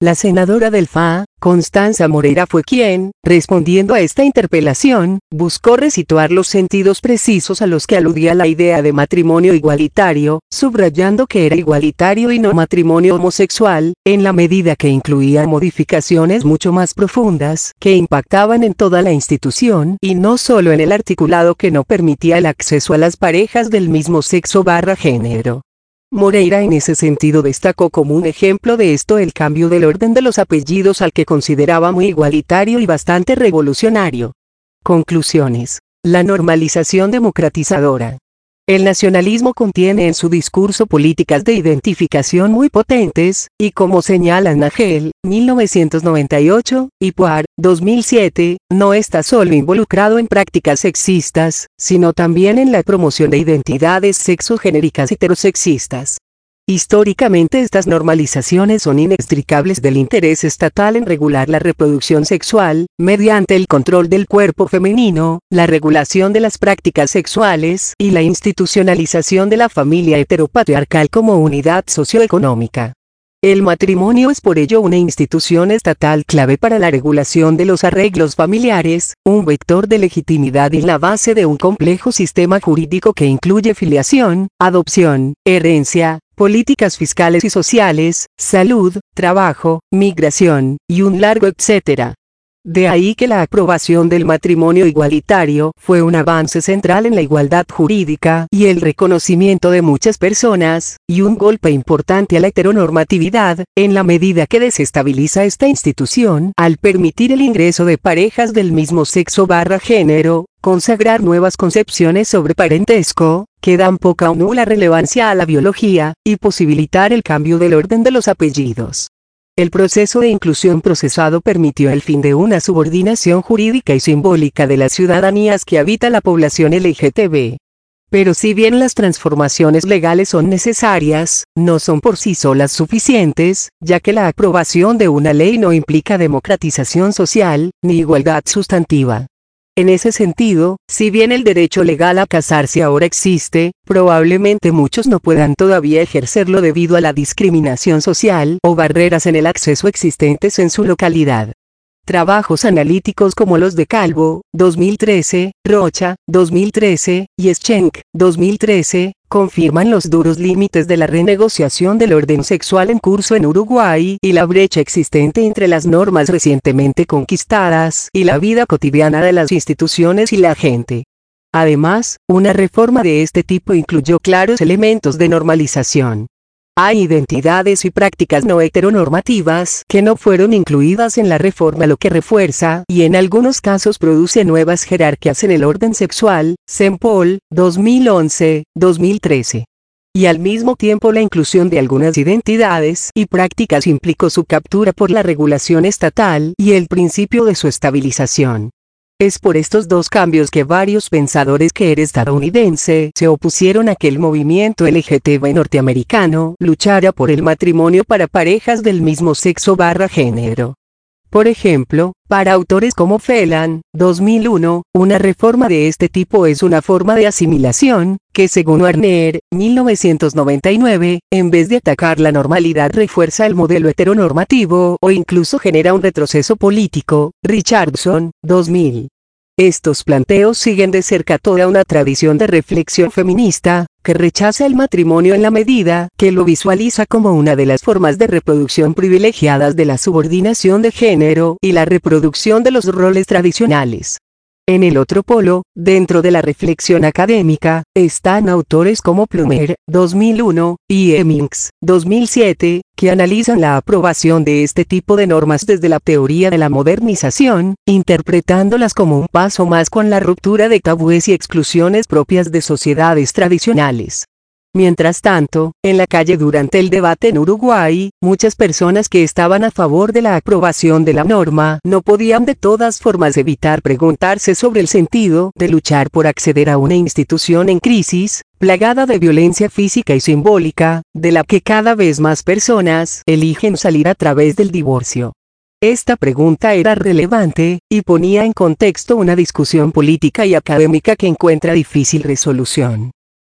La senadora del F A, Constanza Moreira, fue quien, respondiendo a esta interpelación, buscó resituar los sentidos precisos a los que aludía la idea de matrimonio igualitario, subrayando que era igualitario y no matrimonio homosexual, en la medida que incluía modificaciones mucho más profundas que impactaban en toda la institución y no solo en el articulado que no permitía el acceso a las parejas del mismo sexo barra género. Moreira en ese sentido destacó como un ejemplo de esto el cambio del orden de los apellidos, al que consideraba muy igualitario y bastante revolucionario. Conclusiones. La normalización democratizadora. El nacionalismo contiene en su discurso políticas de identificación muy potentes, y como señalan Nagel, mil novecientos noventa y ocho, y Poir, dos mil siete, no está solo involucrado en prácticas sexistas, sino también en la promoción de identidades sexogenéricas heterosexistas. Históricamente estas normalizaciones son inextricables del interés estatal en regular la reproducción sexual, mediante el control del cuerpo femenino, la regulación de las prácticas sexuales y la institucionalización de la familia heteropatriarcal como unidad socioeconómica. El matrimonio es por ello una institución estatal clave para la regulación de los arreglos familiares, un vector de legitimidad y la base de un complejo sistema jurídico que incluye filiación, adopción, herencia, políticas fiscales y sociales, salud, trabajo, migración, y un largo etcétera. De ahí que la aprobación del matrimonio igualitario fue un avance central en la igualdad jurídica y el reconocimiento de muchas personas, y un golpe importante a la heteronormatividad, en la medida que desestabiliza esta institución al permitir el ingreso de parejas del mismo sexo barra género, consagrar nuevas concepciones sobre parentesco, que dan poca o nula relevancia a la biología, y posibilitar el cambio del orden de los apellidos. El proceso de inclusión procesado permitió el fin de una subordinación jurídica y simbólica de las ciudadanías que habita la población L G T B. Pero si bien las transformaciones legales son necesarias, no son por sí solas suficientes, ya que la aprobación de una ley no implica democratización social, ni igualdad sustantiva. En ese sentido, si bien el derecho legal a casarse ahora existe, probablemente muchos no puedan todavía ejercerlo debido a la discriminación social o barreras en el acceso existentes en su localidad. Trabajos analíticos como los de Calvo, dos mil trece, Rocha, dos mil trece, y Schenck, dos mil trece, confirman los duros límites de la renegociación del orden sexual en curso en Uruguay y la brecha existente entre las normas recientemente conquistadas y la vida cotidiana de las instituciones y la gente. Además, una reforma de este tipo incluyó claros elementos de normalización. Hay identidades y prácticas no heteronormativas que no fueron incluidas en la reforma, lo que refuerza y en algunos casos produce nuevas jerarquías en el orden sexual, Sempol, dos mil once, dos mil trece. Y al mismo tiempo la inclusión de algunas identidades y prácticas implicó su captura por la regulación estatal y el principio de su estabilización. Es por estos dos cambios que varios pensadores que era estadounidense se opusieron a que el movimiento L G T B norteamericano luchara por el matrimonio para parejas del mismo sexo barra género. Por ejemplo, para autores como Phelan, dos mil uno, una reforma de este tipo es una forma de asimilación, que según Warner, mil novecientos noventa y nueve, en vez de atacar la normalidad refuerza el modelo heteronormativo o incluso genera un retroceso político. Richardson, dos mil. Estos planteos siguen de cerca toda una tradición de reflexión feminista, que rechaza el matrimonio en la medida que lo visualiza como una de las formas de reproducción privilegiadas de la subordinación de género y la reproducción de los roles tradicionales. En el otro polo, dentro de la reflexión académica, están autores como Plumer, dos mil uno, y Hemmings, dos mil siete, que analizan la aprobación de este tipo de normas desde la teoría de la modernización, interpretándolas como un paso más con la ruptura de tabúes y exclusiones propias de sociedades tradicionales. Mientras tanto, en la calle durante el debate en Uruguay, muchas personas que estaban a favor de la aprobación de la norma no podían de todas formas evitar preguntarse sobre el sentido de luchar por acceder a una institución en crisis, plagada de violencia física y simbólica, de la que cada vez más personas eligen salir a través del divorcio. Esta pregunta era relevante, y ponía en contexto una discusión política y académica que encuentra difícil resolución.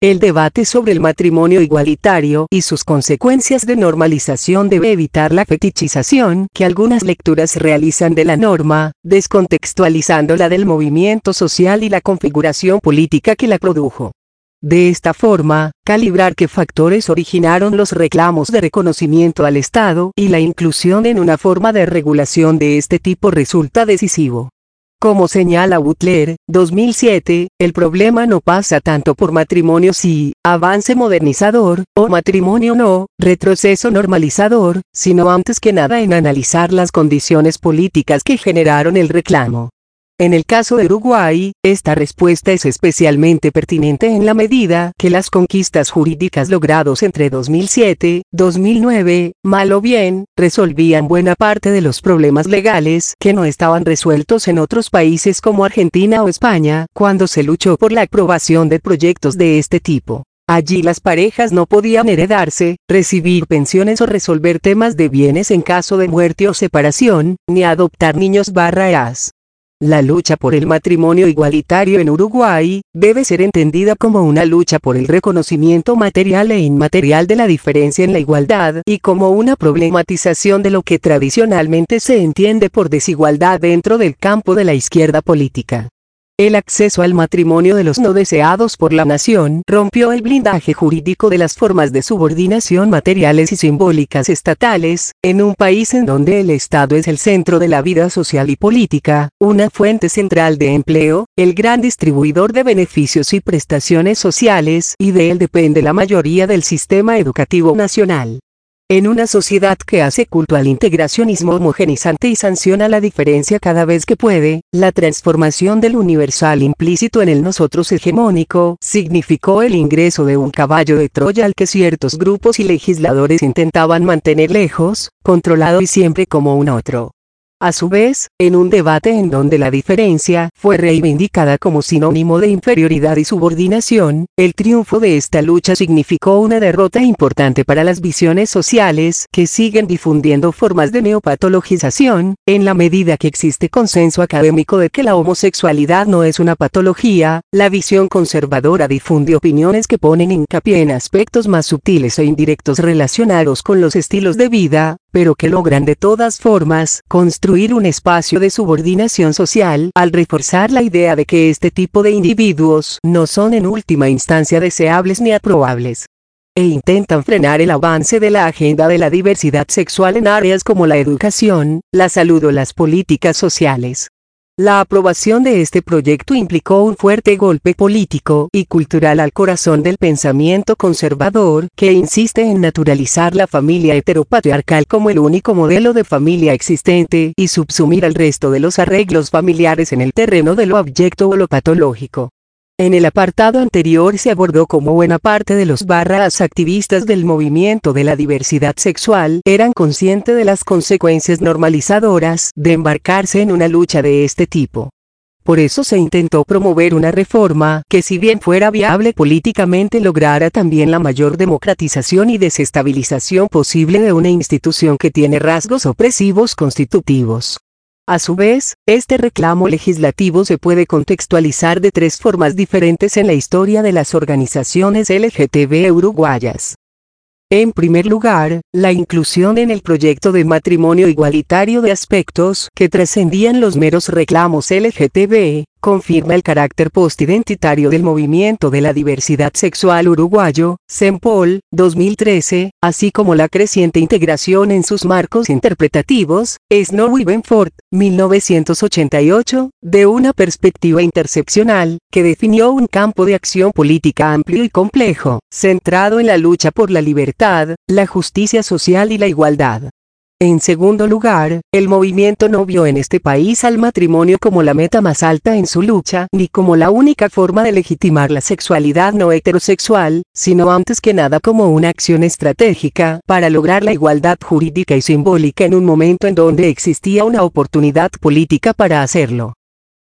El debate sobre el matrimonio igualitario y sus consecuencias de normalización debe evitar la fetichización que algunas lecturas realizan de la norma, descontextualizándola del movimiento social y la configuración política que la produjo. De esta forma, calibrar qué factores originaron los reclamos de reconocimiento al Estado y la inclusión en una forma de regulación de este tipo resulta decisivo. Como señala Butler, dos mil siete, el problema no pasa tanto por matrimonio sí, avance modernizador, o matrimonio no, retroceso normalizador, sino antes que nada en analizar las condiciones políticas que generaron el reclamo. En el caso de Uruguay, esta respuesta es especialmente pertinente en la medida que las conquistas jurídicas logrados entre dos mil siete, dos mil nueve, mal o bien, resolvían buena parte de los problemas legales que no estaban resueltos en otros países como Argentina o España, cuando se luchó por la aprobación de proyectos de este tipo. Allí las parejas no podían heredarse, recibir pensiones o resolver temas de bienes en caso de muerte o separación, ni adoptar niños barra as. La lucha por el matrimonio igualitario en Uruguay debe ser entendida como una lucha por el reconocimiento material e inmaterial de la diferencia en la igualdad y como una problematización de lo que tradicionalmente se entiende por desigualdad dentro del campo de la izquierda política. El acceso al matrimonio de los no deseados por la nación rompió el blindaje jurídico de las formas de subordinación materiales y simbólicas estatales, en un país en donde el Estado es el centro de la vida social y política, una fuente central de empleo, el gran distribuidor de beneficios y prestaciones sociales y de él depende la mayoría del sistema educativo nacional. En una sociedad que hace culto al integracionismo homogenizante y sanciona la diferencia cada vez que puede, la transformación del universal implícito en el nosotros hegemónico significó el ingreso de un caballo de Troya al que ciertos grupos y legisladores intentaban mantener lejos, controlado y siempre como un otro. A su vez, en un debate en donde la diferencia fue reivindicada como sinónimo de inferioridad y subordinación, el triunfo de esta lucha significó una derrota importante para las visiones sociales que siguen difundiendo formas de neopatologización, en la medida que existe consenso académico de que la homosexualidad no es una patología, la visión conservadora difunde opiniones que ponen hincapié en aspectos más sutiles e indirectos relacionados con los estilos de vida, pero que logran de todas formas construir un espacio de subordinación social al reforzar la idea de que este tipo de individuos no son en última instancia deseables ni aprobables. E intentan frenar el avance de la agenda de la diversidad sexual en áreas como la educación, la salud o las políticas sociales. La aprobación de este proyecto implicó un fuerte golpe político y cultural al corazón del pensamiento conservador, que insiste en naturalizar la familia heteropatriarcal como el único modelo de familia existente y subsumir al resto de los arreglos familiares en el terreno de lo abyecto o lo patológico. En el apartado anterior se abordó cómo buena parte de los barras activistas del movimiento de la diversidad sexual eran conscientes de las consecuencias normalizadoras de embarcarse en una lucha de este tipo. Por eso se intentó promover una reforma que, si bien fuera viable políticamente, lograra también la mayor democratización y desestabilización posible de una institución que tiene rasgos opresivos constitutivos. A su vez, este reclamo legislativo se puede contextualizar de tres formas diferentes en la historia de las organizaciones L G B T uruguayas. En primer lugar, la inclusión en el proyecto de matrimonio igualitario de aspectos que trascendían los meros reclamos L G B T, confirma el carácter postidentitario del movimiento de la diversidad sexual uruguayo, SEMPOL, dos mil trece, así como la creciente integración en sus marcos interpretativos, Snow-Ivenfort, mil novecientos ochenta y ocho, de una perspectiva interseccional, que definió un campo de acción política amplio y complejo, centrado en la lucha por la libertad, la justicia social y la igualdad. En segundo lugar, el movimiento no vio en este país al matrimonio como la meta más alta en su lucha, ni como la única forma de legitimar la sexualidad no heterosexual, sino antes que nada como una acción estratégica para lograr la igualdad jurídica y simbólica en un momento en donde existía una oportunidad política para hacerlo.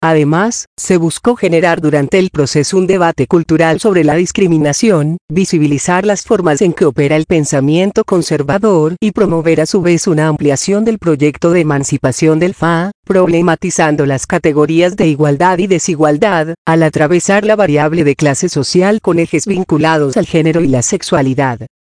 Además, se buscó generar durante el proceso un debate cultural sobre la discriminación, visibilizar las formas en que opera el pensamiento conservador y promover a su vez una ampliación del proyecto de emancipación del F A, problematizando las categorías de igualdad y desigualdad, al atravesar la variable de clase social con ejes vinculados al género y la sexualidad.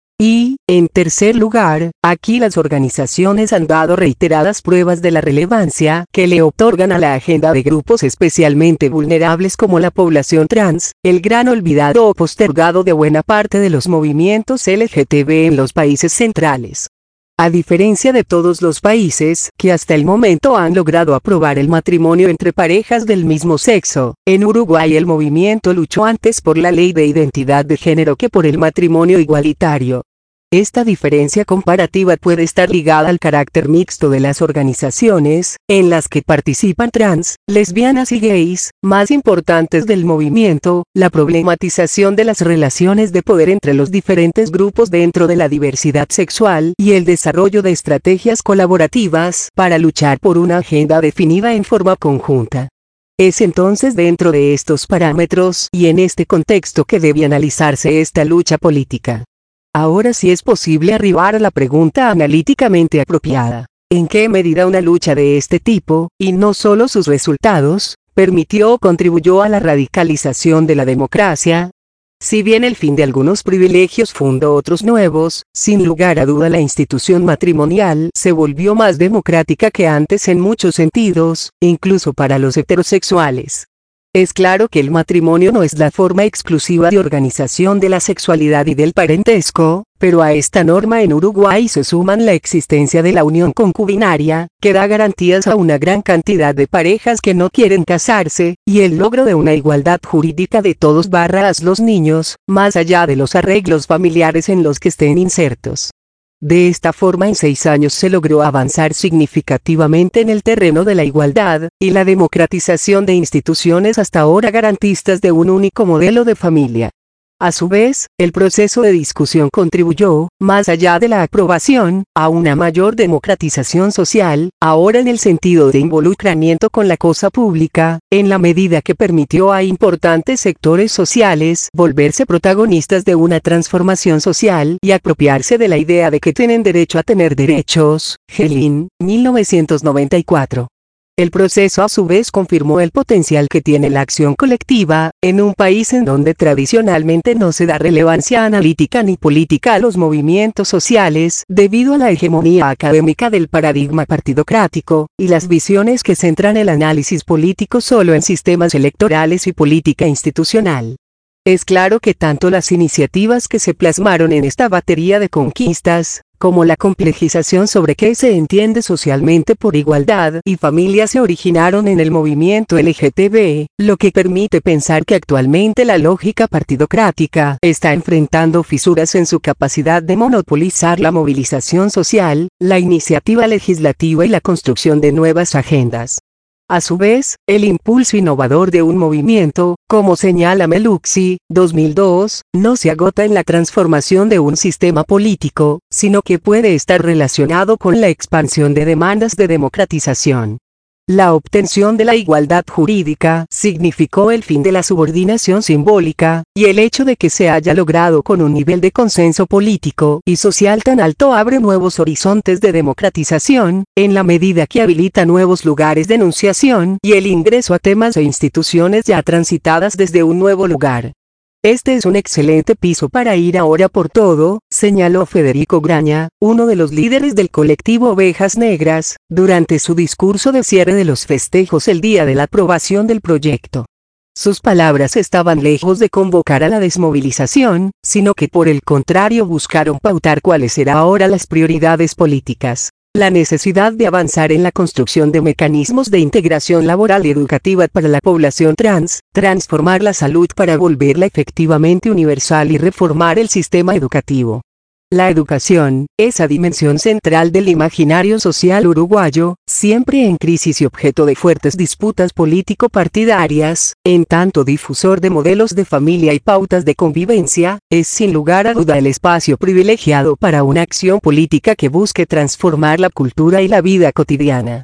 Y, en tercer lugar, aquí las organizaciones han dado reiteradas pruebas de la relevancia que le otorgan a la agenda de grupos especialmente vulnerables como la población trans, el gran olvidado o postergado de buena parte de los movimientos L G T B en los países centrales. A diferencia de todos los países que hasta el momento han logrado aprobar el matrimonio entre parejas del mismo sexo, en Uruguay el movimiento luchó antes por la ley de identidad de género que por el matrimonio igualitario. Esta diferencia comparativa puede estar ligada al carácter mixto de las organizaciones, en las que participan trans, lesbianas y gays, más importantes del movimiento, la problematización de las relaciones de poder entre los diferentes grupos dentro de la diversidad sexual y el desarrollo de estrategias colaborativas para luchar por una agenda definida en forma conjunta. Es entonces dentro de estos parámetros y en este contexto que debe analizarse esta lucha política. Ahora sí es posible arribar a la pregunta analíticamente apropiada. ¿En qué medida una lucha de este tipo, y no solo sus resultados, permitió o contribuyó a la radicalización de la democracia? Si bien el fin de algunos privilegios fundó otros nuevos, sin lugar a duda la institución matrimonial se volvió más democrática que antes en muchos sentidos, incluso para los heterosexuales. Es claro que el matrimonio no es la forma exclusiva de organización de la sexualidad y del parentesco, pero a esta norma en Uruguay se suman la existencia de la unión concubinaria, que da garantías a una gran cantidad de parejas que no quieren casarse, y el logro de una igualdad jurídica de todos barras los niños, más allá de los arreglos familiares en los que estén insertos. De esta forma en seis años se logró avanzar significativamente en el terreno de la igualdad, y la democratización de instituciones hasta ahora garantistas de un único modelo de familia. A su vez, el proceso de discusión contribuyó, más allá de la aprobación, a una mayor democratización social, ahora en el sentido de involucramiento con la cosa pública, en la medida que permitió a importantes sectores sociales volverse protagonistas de una transformación social y apropiarse de la idea de que tienen derecho a tener derechos. Gelin, mil novecientos noventa y cuatro. El proceso a su vez confirmó el potencial que tiene la acción colectiva, en un país en donde tradicionalmente no se da relevancia analítica ni política a los movimientos sociales, debido a la hegemonía académica del paradigma partidocrático, y las visiones que centran el análisis político solo en sistemas electorales y política institucional. Es claro que tanto las iniciativas que se plasmaron en esta batería de conquistas, como la complejización sobre qué se entiende socialmente por igualdad y familia se originaron en el movimiento L G T B, lo que permite pensar que actualmente la lógica partidocrática está enfrentando fisuras en su capacidad de monopolizar la movilización social, la iniciativa legislativa y la construcción de nuevas agendas. A su vez, el impulso innovador de un movimiento, como señala Meluxi, dos mil dos, no se agota en la transformación de un sistema político, sino que puede estar relacionado con la expansión de demandas de democratización. La obtención de la igualdad jurídica significó el fin de la subordinación simbólica, y el hecho de que se haya logrado con un nivel de consenso político y social tan alto abre nuevos horizontes de democratización, en la medida que habilita nuevos lugares de enunciación y el ingreso a temas e instituciones ya transitadas desde un nuevo lugar. Este es un excelente piso para ir ahora por todo, señaló Federico Graña, uno de los líderes del colectivo Ovejas Negras, durante su discurso de cierre de los festejos el día de la aprobación del proyecto. Sus palabras estaban lejos de convocar a la desmovilización, sino que por el contrario buscaron pautar cuáles serán ahora las prioridades políticas. La necesidad de avanzar en la construcción de mecanismos de integración laboral y educativa para la población trans, transformar la salud para volverla efectivamente universal y reformar el sistema educativo. La educación, esa dimensión central del imaginario social uruguayo, siempre en crisis y objeto de fuertes disputas político-partidarias, en tanto difusor de modelos de familia y pautas de convivencia, es sin lugar a duda el espacio privilegiado para una acción política que busque transformar la cultura y la vida cotidiana.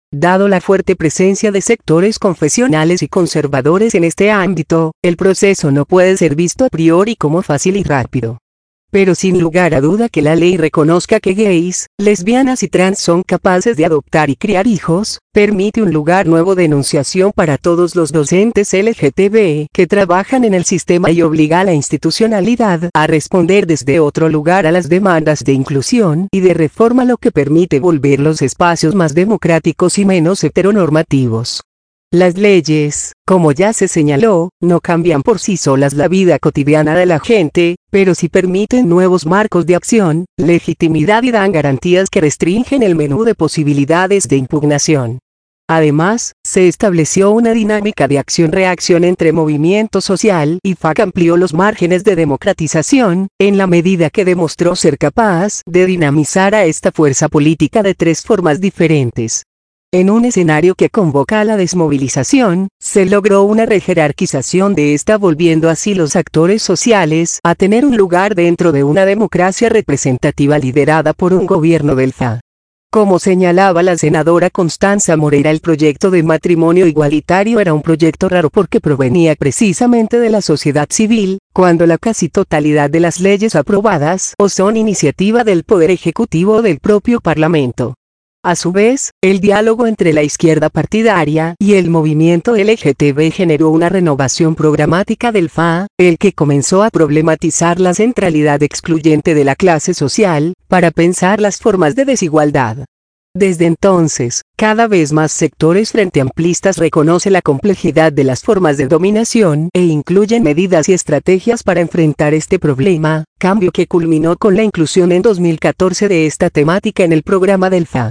Dado la fuerte presencia de sectores confesionales y conservadores en este ámbito, el proceso no puede ser visto a priori como fácil y rápido. Pero sin lugar a duda que la ley reconozca que gays, lesbianas y trans son capaces de adoptar y criar hijos, permite un lugar nuevo de enunciación para todos los docentes L G T B que trabajan en el sistema y obliga a la institucionalidad a responder desde otro lugar a las demandas de inclusión y de reforma, lo que permite volver los espacios más democráticos y menos heteronormativos. Las leyes, como ya se señaló, no cambian por sí solas la vida cotidiana de la gente, pero sí permiten nuevos marcos de acción, legitimidad y dan garantías que restringen el menú de posibilidades de impugnación. Además, se estableció una dinámica de acción-reacción entre movimiento social y F A C amplió los márgenes de democratización, en la medida que demostró ser capaz de dinamizar a esta fuerza política de tres formas diferentes. En un escenario que convoca a la desmovilización, se logró una rejerarquización de esta, volviendo así los actores sociales a tener un lugar dentro de una democracia representativa liderada por un gobierno del F A. Como señalaba la senadora Constanza Moreira, el proyecto de matrimonio igualitario era un proyecto raro porque provenía precisamente de la sociedad civil, cuando la casi totalidad de las leyes aprobadas o son iniciativa del Poder Ejecutivo o del propio Parlamento. A su vez, el diálogo entre la izquierda partidaria y el movimiento L G T B generó una renovación programática del F A, el que comenzó a problematizar la centralidad excluyente de la clase social, para pensar las formas de desigualdad. Desde entonces, cada vez más sectores frente amplistas reconocen la complejidad de las formas de dominación e incluyen medidas y estrategias para enfrentar este problema, cambio que culminó con la inclusión en dos mil catorce de esta temática en el programa del F A.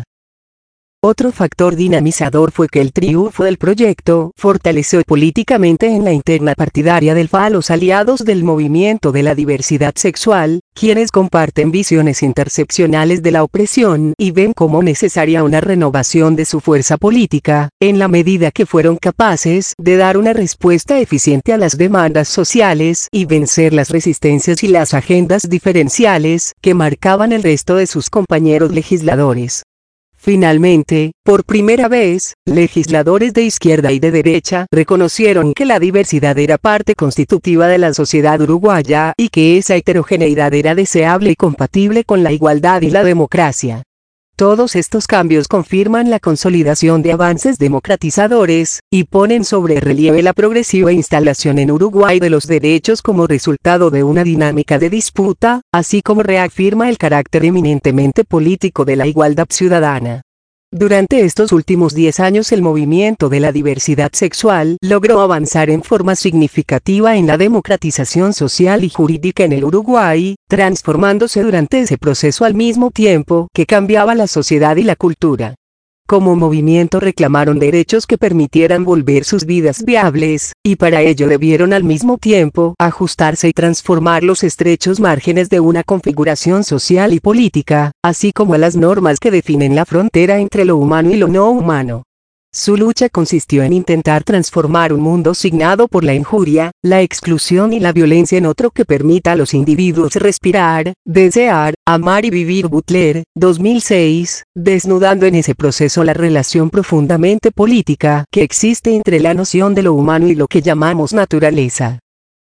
Otro factor dinamizador fue que el triunfo del proyecto fortaleció políticamente en la interna partidaria del F A a los aliados del movimiento de la diversidad sexual, quienes comparten visiones interseccionales de la opresión y ven como necesaria una renovación de su fuerza política, en la medida que fueron capaces de dar una respuesta eficiente a las demandas sociales y vencer las resistencias y las agendas diferenciales que marcaban el resto de sus compañeros legisladores. Finalmente, por primera vez, legisladores de izquierda y de derecha reconocieron que la diversidad era parte constitutiva de la sociedad uruguaya y que esa heterogeneidad era deseable y compatible con la igualdad y la democracia. Todos estos cambios confirman la consolidación de avances democratizadores, y ponen sobre relieve la progresiva instalación en Uruguay de los derechos como resultado de una dinámica de disputa, así como reafirma el carácter eminentemente político de la igualdad ciudadana. Durante estos últimos diez años el movimiento de la diversidad sexual logró avanzar en forma significativa en la democratización social y jurídica en el Uruguay, transformándose durante ese proceso al mismo tiempo que cambiaba la sociedad y la cultura. Como movimiento reclamaron derechos que permitieran volver sus vidas viables, y para ello debieron al mismo tiempo ajustarse y transformar los estrechos márgenes de una configuración social y política, así como a las normas que definen la frontera entre lo humano y lo no humano. Su lucha consistió en intentar transformar un mundo signado por la injuria, la exclusión y la violencia en otro que permita a los individuos respirar, desear, amar y vivir. Butler, dos mil seis, desnudando en ese proceso la relación profundamente política que existe entre la noción de lo humano y lo que llamamos naturaleza.